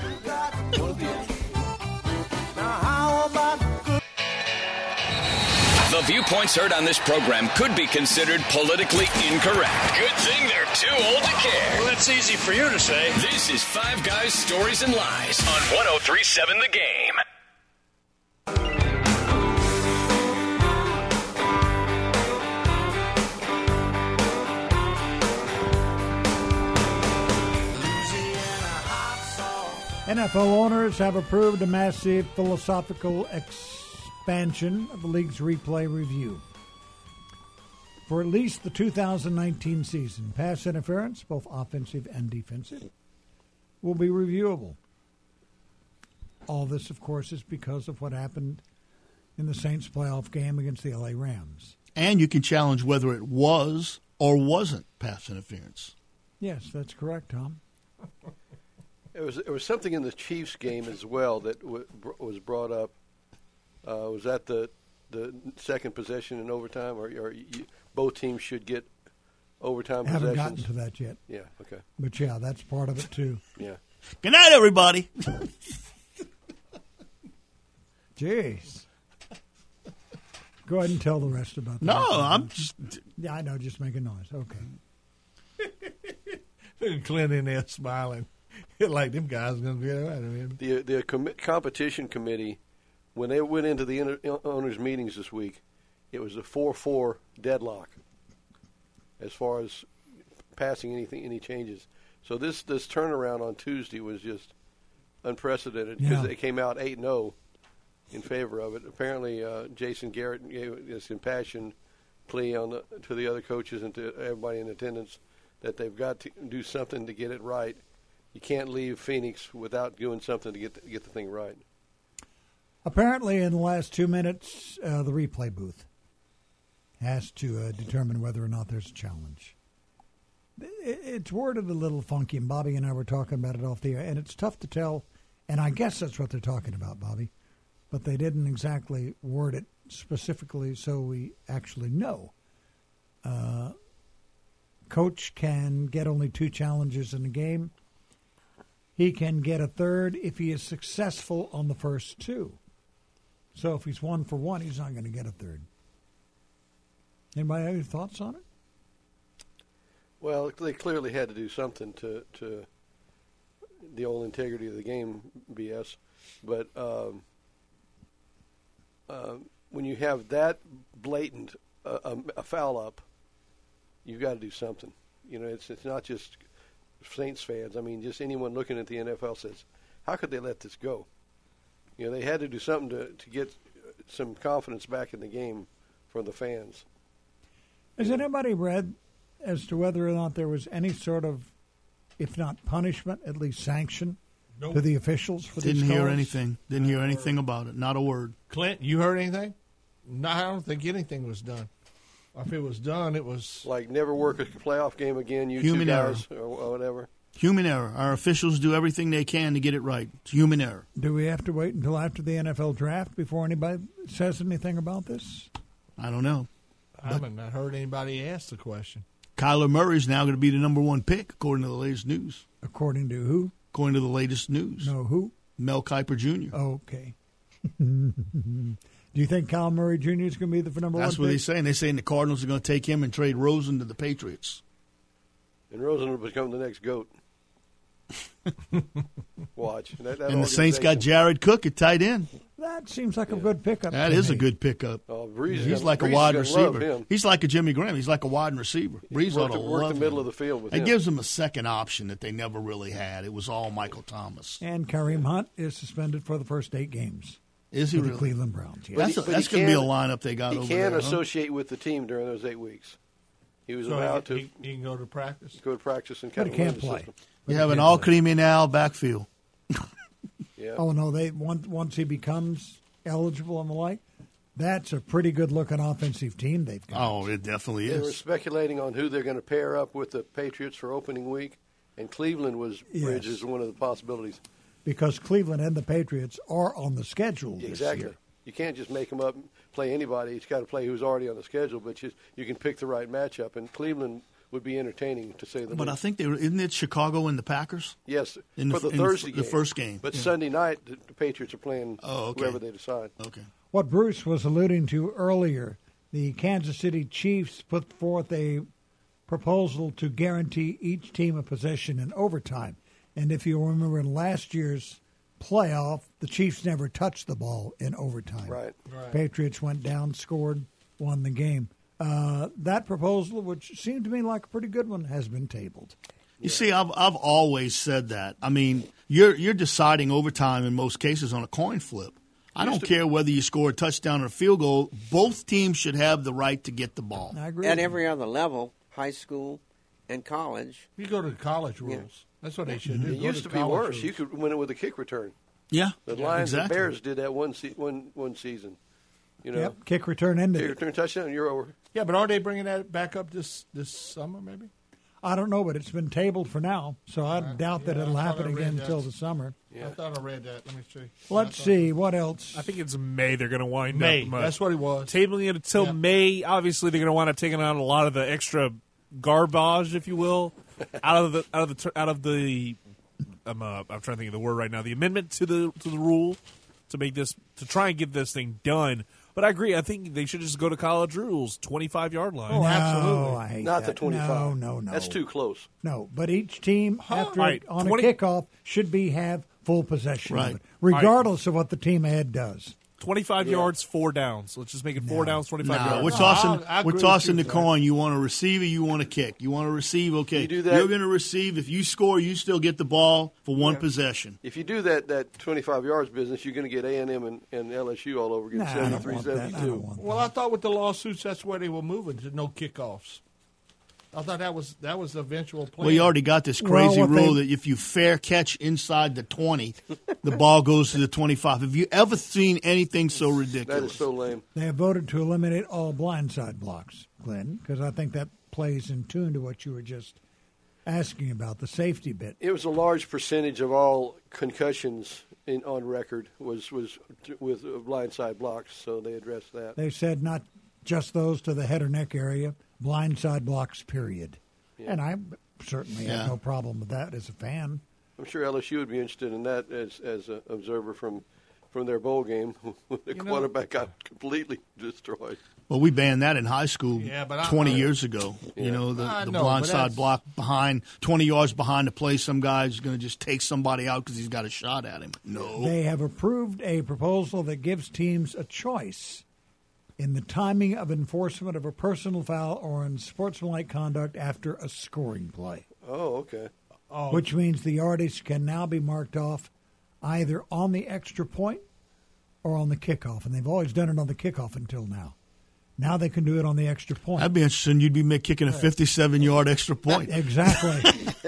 The viewpoints heard on this program could be considered politically incorrect. Good thing they're too old to care. Well, that's easy for you to say. This is Five Guys, Stories, and Lies on 103.7 The Game. NFL owners have approved a massive philosophical expansion of the league's replay review. For at least the 2019 season, pass interference, both offensive and defensive, will be reviewable. All this, of course, is because of what happened in the Saints playoff game against the LA Rams. And you can challenge whether it was or wasn't pass interference. Yes, that's correct, Tom. There was something in the Chiefs game as well that was brought up. Was that the the second possession in overtime, or both teams should get overtime I haven't possessions? gotten to that yet. Yeah, okay. But, yeah, that's part of it, too. Yeah. Good night, everybody. Jeez. Go ahead and tell the rest about that. No, I'm just... Yeah, I know, just making noise. Okay. Clint in there smiling. Like them guys going to get out of him. The competition committee, when they went into the owners' meetings this week, it was a 4-4 deadlock as far as passing any changes. So this turnaround on Tuesday was just unprecedented because they came out 8-0 in favor of it. Apparently, Jason Garrett gave this impassioned plea to the other coaches and to everybody in attendance that they've got to do something to get it right. You can't leave Phoenix without doing something to get the thing right. Apparently, in the last 2 minutes, the replay booth has to determine whether or not there's a challenge. It's worded a little funky, and Bobby and I were talking about it off the air, and it's tough to tell, and I guess that's what they're talking about, Bobby, but they didn't exactly word it specifically so we actually know. Coach can get only 2 challenges in a game. He can get a third if he is successful on the first 2. So if he's 1 for 1, he's not going to get a third. Anybody have any thoughts on it? Well, they clearly had to do something to the old integrity of the game BS. But when you have that blatant a foul up, you've got to do something. You know, it's not just Saints fans. I mean, just anyone looking at the NFL says, how could they let this go? You know, they had to do something to get some confidence back in the game from the fans. Has anybody read as to whether or not there was any sort of, if not punishment, at least sanction to the officials for these calls? Didn't hear anything about it. Not a word. Clint, you heard anything? No, I don't think anything was done. If it was done, it was... Like never work a playoff game again, you human two guys, or whatever. Human error. Our officials do everything they can to get it right. It's human error. Do we have to wait until after the NFL draft before anybody says anything about this? I don't know. I haven't heard anybody ask the question. Kyler Murray's now going to be the number 1 pick, according to the latest news. According to who? According to the latest news. No, who? Mel Kiper Jr. Okay. Do you think Kyle Murray Jr. is going to be the number 1 pick? That's what they're saying. They're saying the Cardinals are going to take him and trade Rosen to the Patriots. And Rosen will become the next GOAT. Watch. And the Saints got Jared Cook at tight end. That seems like a good pickup. That is a good pickup. He's like a wide receiver. He's like a Jimmy Graham. He's like a wide receiver. Breeze ought to love the middle of the field with him. It gives him a second option that they never really had. It was all Michael Thomas. And Kareem Hunt is suspended for the first 8 games. Is he for really? The Cleveland Browns? Yes. That's going to be a lineup they got over there. He can associate with the team during those 8 weeks. He was allowed to. He can go to practice. Go to practice and but he can't play. You have an all criminal backfield. Yeah. Oh no! Once he becomes eligible and the like, that's a pretty good looking offensive team they've got. Oh, it definitely is. They were speculating on who they're going to pair up with the Patriots for opening week, and Cleveland was bridges one of the possibilities. Because Cleveland and the Patriots are on the schedule exactly. this year. You can't just make them up, play anybody. You've got to play who's already on the schedule, but you can pick the right matchup. And Cleveland would be entertaining, to say the least. But I think isn't it Chicago and the Packers? Yes, for the Thursday game. The first game. But Sunday night, the Patriots are playing whoever they decide. Okay. What Bruce was alluding to earlier, the Kansas City Chiefs put forth a proposal to guarantee each team a possession in overtime. And if you remember in last year's playoff, the Chiefs never touched the ball in overtime. Right. Patriots went down, scored, won the game. That proposal, which seemed to me like a pretty good one, has been tabled. You see, I've always said that. I mean, you're deciding overtime in most cases on a coin flip. I don't care whether you score a touchdown or a field goal. Both teams should have the right to get the ball. I agree. At every other level, high school and college. You go to the college rules. Yeah. That's what they should do. It used to be worse. Rules. You could win it with a kick return. Yeah. The Lions and Bears did that one season. You know, yep. Kick return ended. Kick return touchdown, you're over. Yeah, but aren't they bringing that back up this summer, maybe? I don't know, but it's been tabled for now, so I doubt that it'll happen again until the summer. Yeah. I thought I read that. Let me see. Let's see. What else? I think it's May they're going to wind May. up. That's what it was. Tabling it until May. Obviously, they're going to wind up taking on a lot of the extra garbage, if you will, out of the. I'm trying to think of the word right now. The amendment to the rule to try and get this thing done. But I agree. I think they should just go to college rules, 25-yard line. Oh, absolutely. I hate not that. the 25. No. That's too close. No, but each team on a kickoff should have full possession of it, regardless of what the team ahead does. 25 yards, 4 downs. Let's just make it 4 downs, 25 yards. We're tossing the coin. You want to receive or you want to kick. You want to receive, okay. You do that. You're going to receive. If you score, you still get the ball for one possession. If you do that 25 yards business, you're going to get A&M and LSU all over again, 73-72. Well, I thought with the lawsuits, that's where they were moving to no kickoffs. I thought that was the eventual plan. Well, you already got this crazy rule that if you fair catch inside the 20, the ball goes to the 25. Have you ever seen anything so ridiculous? That is so lame. They have voted to eliminate all blindside blocks, Glenn, because I think that plays in tune to what you were just asking about, the safety bit. It was a large percentage of all concussions on record was with blindside blocks, so they addressed that. They said not just those to the head or neck area, blindside blocks, period. Yeah. And I certainly have no problem with that as a fan. I'm sure LSU would be interested in that as an observer from their bowl game when the quarterback got completely destroyed. Well, we banned that in high school 20 years ago. Yeah. You know, the blindside block behind, 20 yards behind the play. Some guy's going to just take somebody out because he's got a shot at him. No. They have approved a proposal that gives teams a choice in the timing of enforcement of a personal foul or in sportsmanlike conduct after a scoring play. Oh, okay. Which means the yardage can now be marked off either on the extra point or on the kickoff. And they've always done it on the kickoff until now. Now they can do it on the extra point. That'd be interesting. You'd be kicking a 57-yard extra point. Exactly.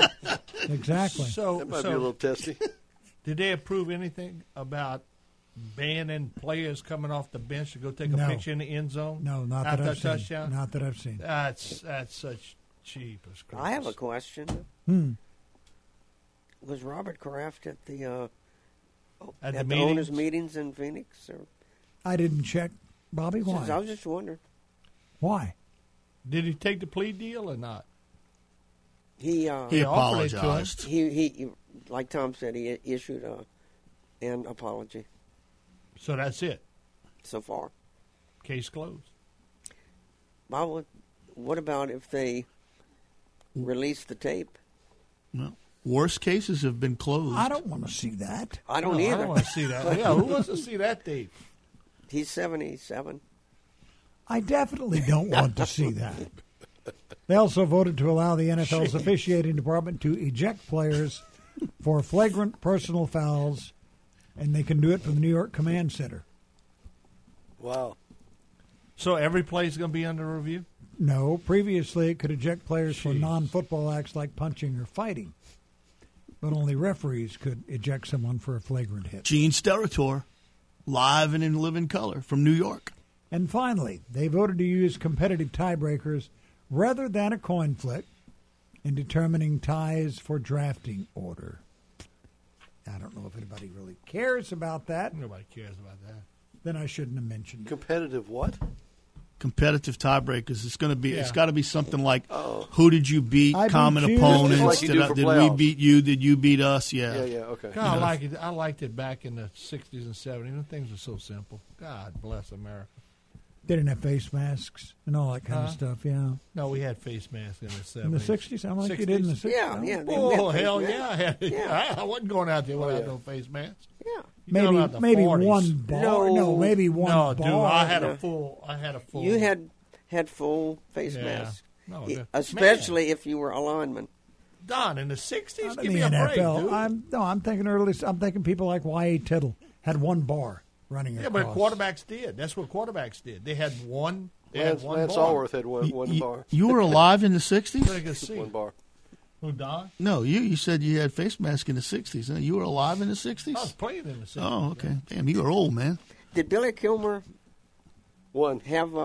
Exactly. That might be a little testy. Did they approve anything about banning players coming off the bench to go take a picture in the end zone? No, not that I've seen. Touchdown? Not that I've seen. That's such cheapest. I have a question. Was Robert Kraft at the owners' meetings in Phoenix? Or? I didn't check, Bobby. Why? I was just wondering. Why? Did he take the plea deal or not? He apologized. He like Tom said, he issued an apology. So that's it. So far. Case closed. Well, what about if they release the tape? No. Worst cases have been closed. I don't want to see that. I don't either. I don't want to see that. Yeah, who wants to see that tape? He's 77. I definitely don't want to see that. They also voted to allow the NFL's officiating department to eject players for flagrant personal fouls, and they can do it from the New York Command Center. Wow. So every play is going to be under review? No. Previously, it could eject players for non-football acts like punching or fighting. But only referees could eject someone for a flagrant hit. Gene Steratore, live and in living color from New York. And finally, they voted to use competitive tiebreakers rather than a coin flip in determining ties for drafting order. I don't know if anybody really cares about that. Nobody cares about that. Then I shouldn't have mentioned it. Competitive what? Competitive tiebreakers. It's going to be. It's got to be something like, who did you beat? Common opponents. Like did we beat you? Did you beat us? Yeah. Okay. God, I liked it back in the 60s and 70s. And things were so simple. God bless America. They didn't have face masks and all that kind of stuff, yeah. No, we had face masks in the 70s. In the 60s? How much you did in the 60s? Yeah. Oh, hell yeah. I wasn't going out there without no face mask. Yeah. Maybe 40s. one bar. No, maybe one bar. No, dude, I had a full. You had full face masks. No, especially if you were a lineman. Don, in the 60s? Give me a break, dude. I'm thinking people like Y.A. Tittle had one bar running across. Yeah, but quarterbacks did. That's what quarterbacks did. They had one. Lance Allworth had one bar. You were alive in the 60s? Just one bar. Who, Don? No, you said you had face mask in the 60s. Huh? You were alive in the 60s? I was playing in the 60s. Oh, okay. Damn, you were old, man. Did Billy Kilmer have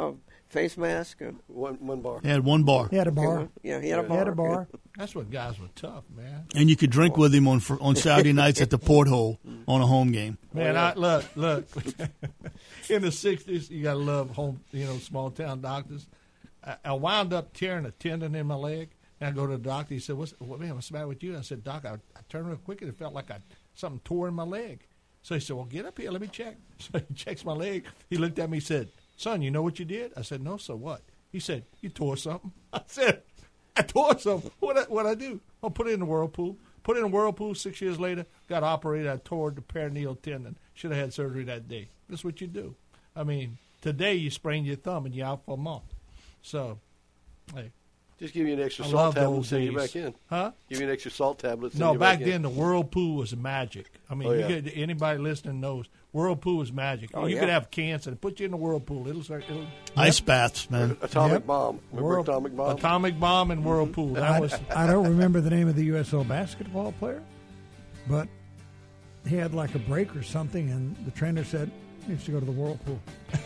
face mask? Or? One bar. He had one bar. He had a bar. Yeah, he had a bar. That's what guys were tough, man. And you could drink with him on Saturday nights at the porthole on a home game. Man, look. In the 60s, you got to love home, small town doctors. I wound up tearing a tendon in my leg. And I go to the doctor. He said, what's the matter with you? I said, Doc, I turned real quick and it felt like something tore in my leg. So he said, well, get up here. Let me check. So he checks my leg. He looked at me and said, son, you know what you did? I said, no, so what? He said, you tore something. I said, I tore something. What'd I do? I'll put it in the whirlpool. Put it in the whirlpool. 6 years later, got operated. I tore the peroneal tendon. Should have had surgery that day. That's what you do. I mean, today you sprain your thumb and you're out for a month. So, hey. Just give you an extra salt tablet and send you back in. Huh? Give you an extra salt tablet. No, back then the whirlpool was magic. I mean, anybody listening knows whirlpool was magic. You could have cancer and put you in the whirlpool. Ice baths, man. Atomic bomb. Remember atomic bomb? Atomic bomb and whirlpool. I don't remember the name of the USO basketball player, but he had like a break or something, and the trainer said he needs to go to the whirlpool.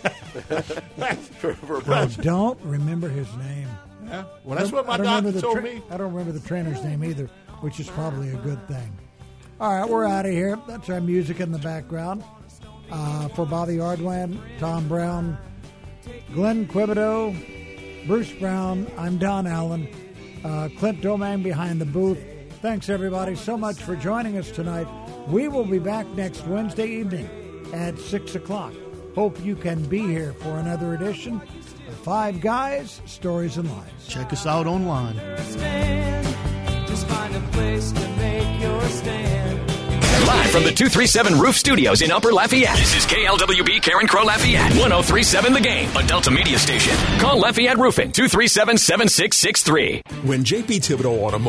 I don't remember his name. Yeah. Well, that's what my doctor told me. I don't remember the trainer's name either, which is probably a good thing. All right, we're out of here. That's our music in the background. For Bobby Ardwan, Tom Brown, Glenn Quibido, Bruce Brown, I'm Don Allen, Clint Domang behind the booth. Thanks, everybody, so much for joining us tonight. We will be back next Wednesday evening at 6 o'clock. Hope you can be here for another edition of Five Guys, Stories and Lives. Check us out online. Just find a place to make your stand. Live from the 237 Roof Studios in Upper Lafayette. This is KLWB Karen Crow Lafayette. 1037 The Game, a Delta Media station. Call Lafayette Roofing, 237-7663. When J.P. Thibodeau Automotive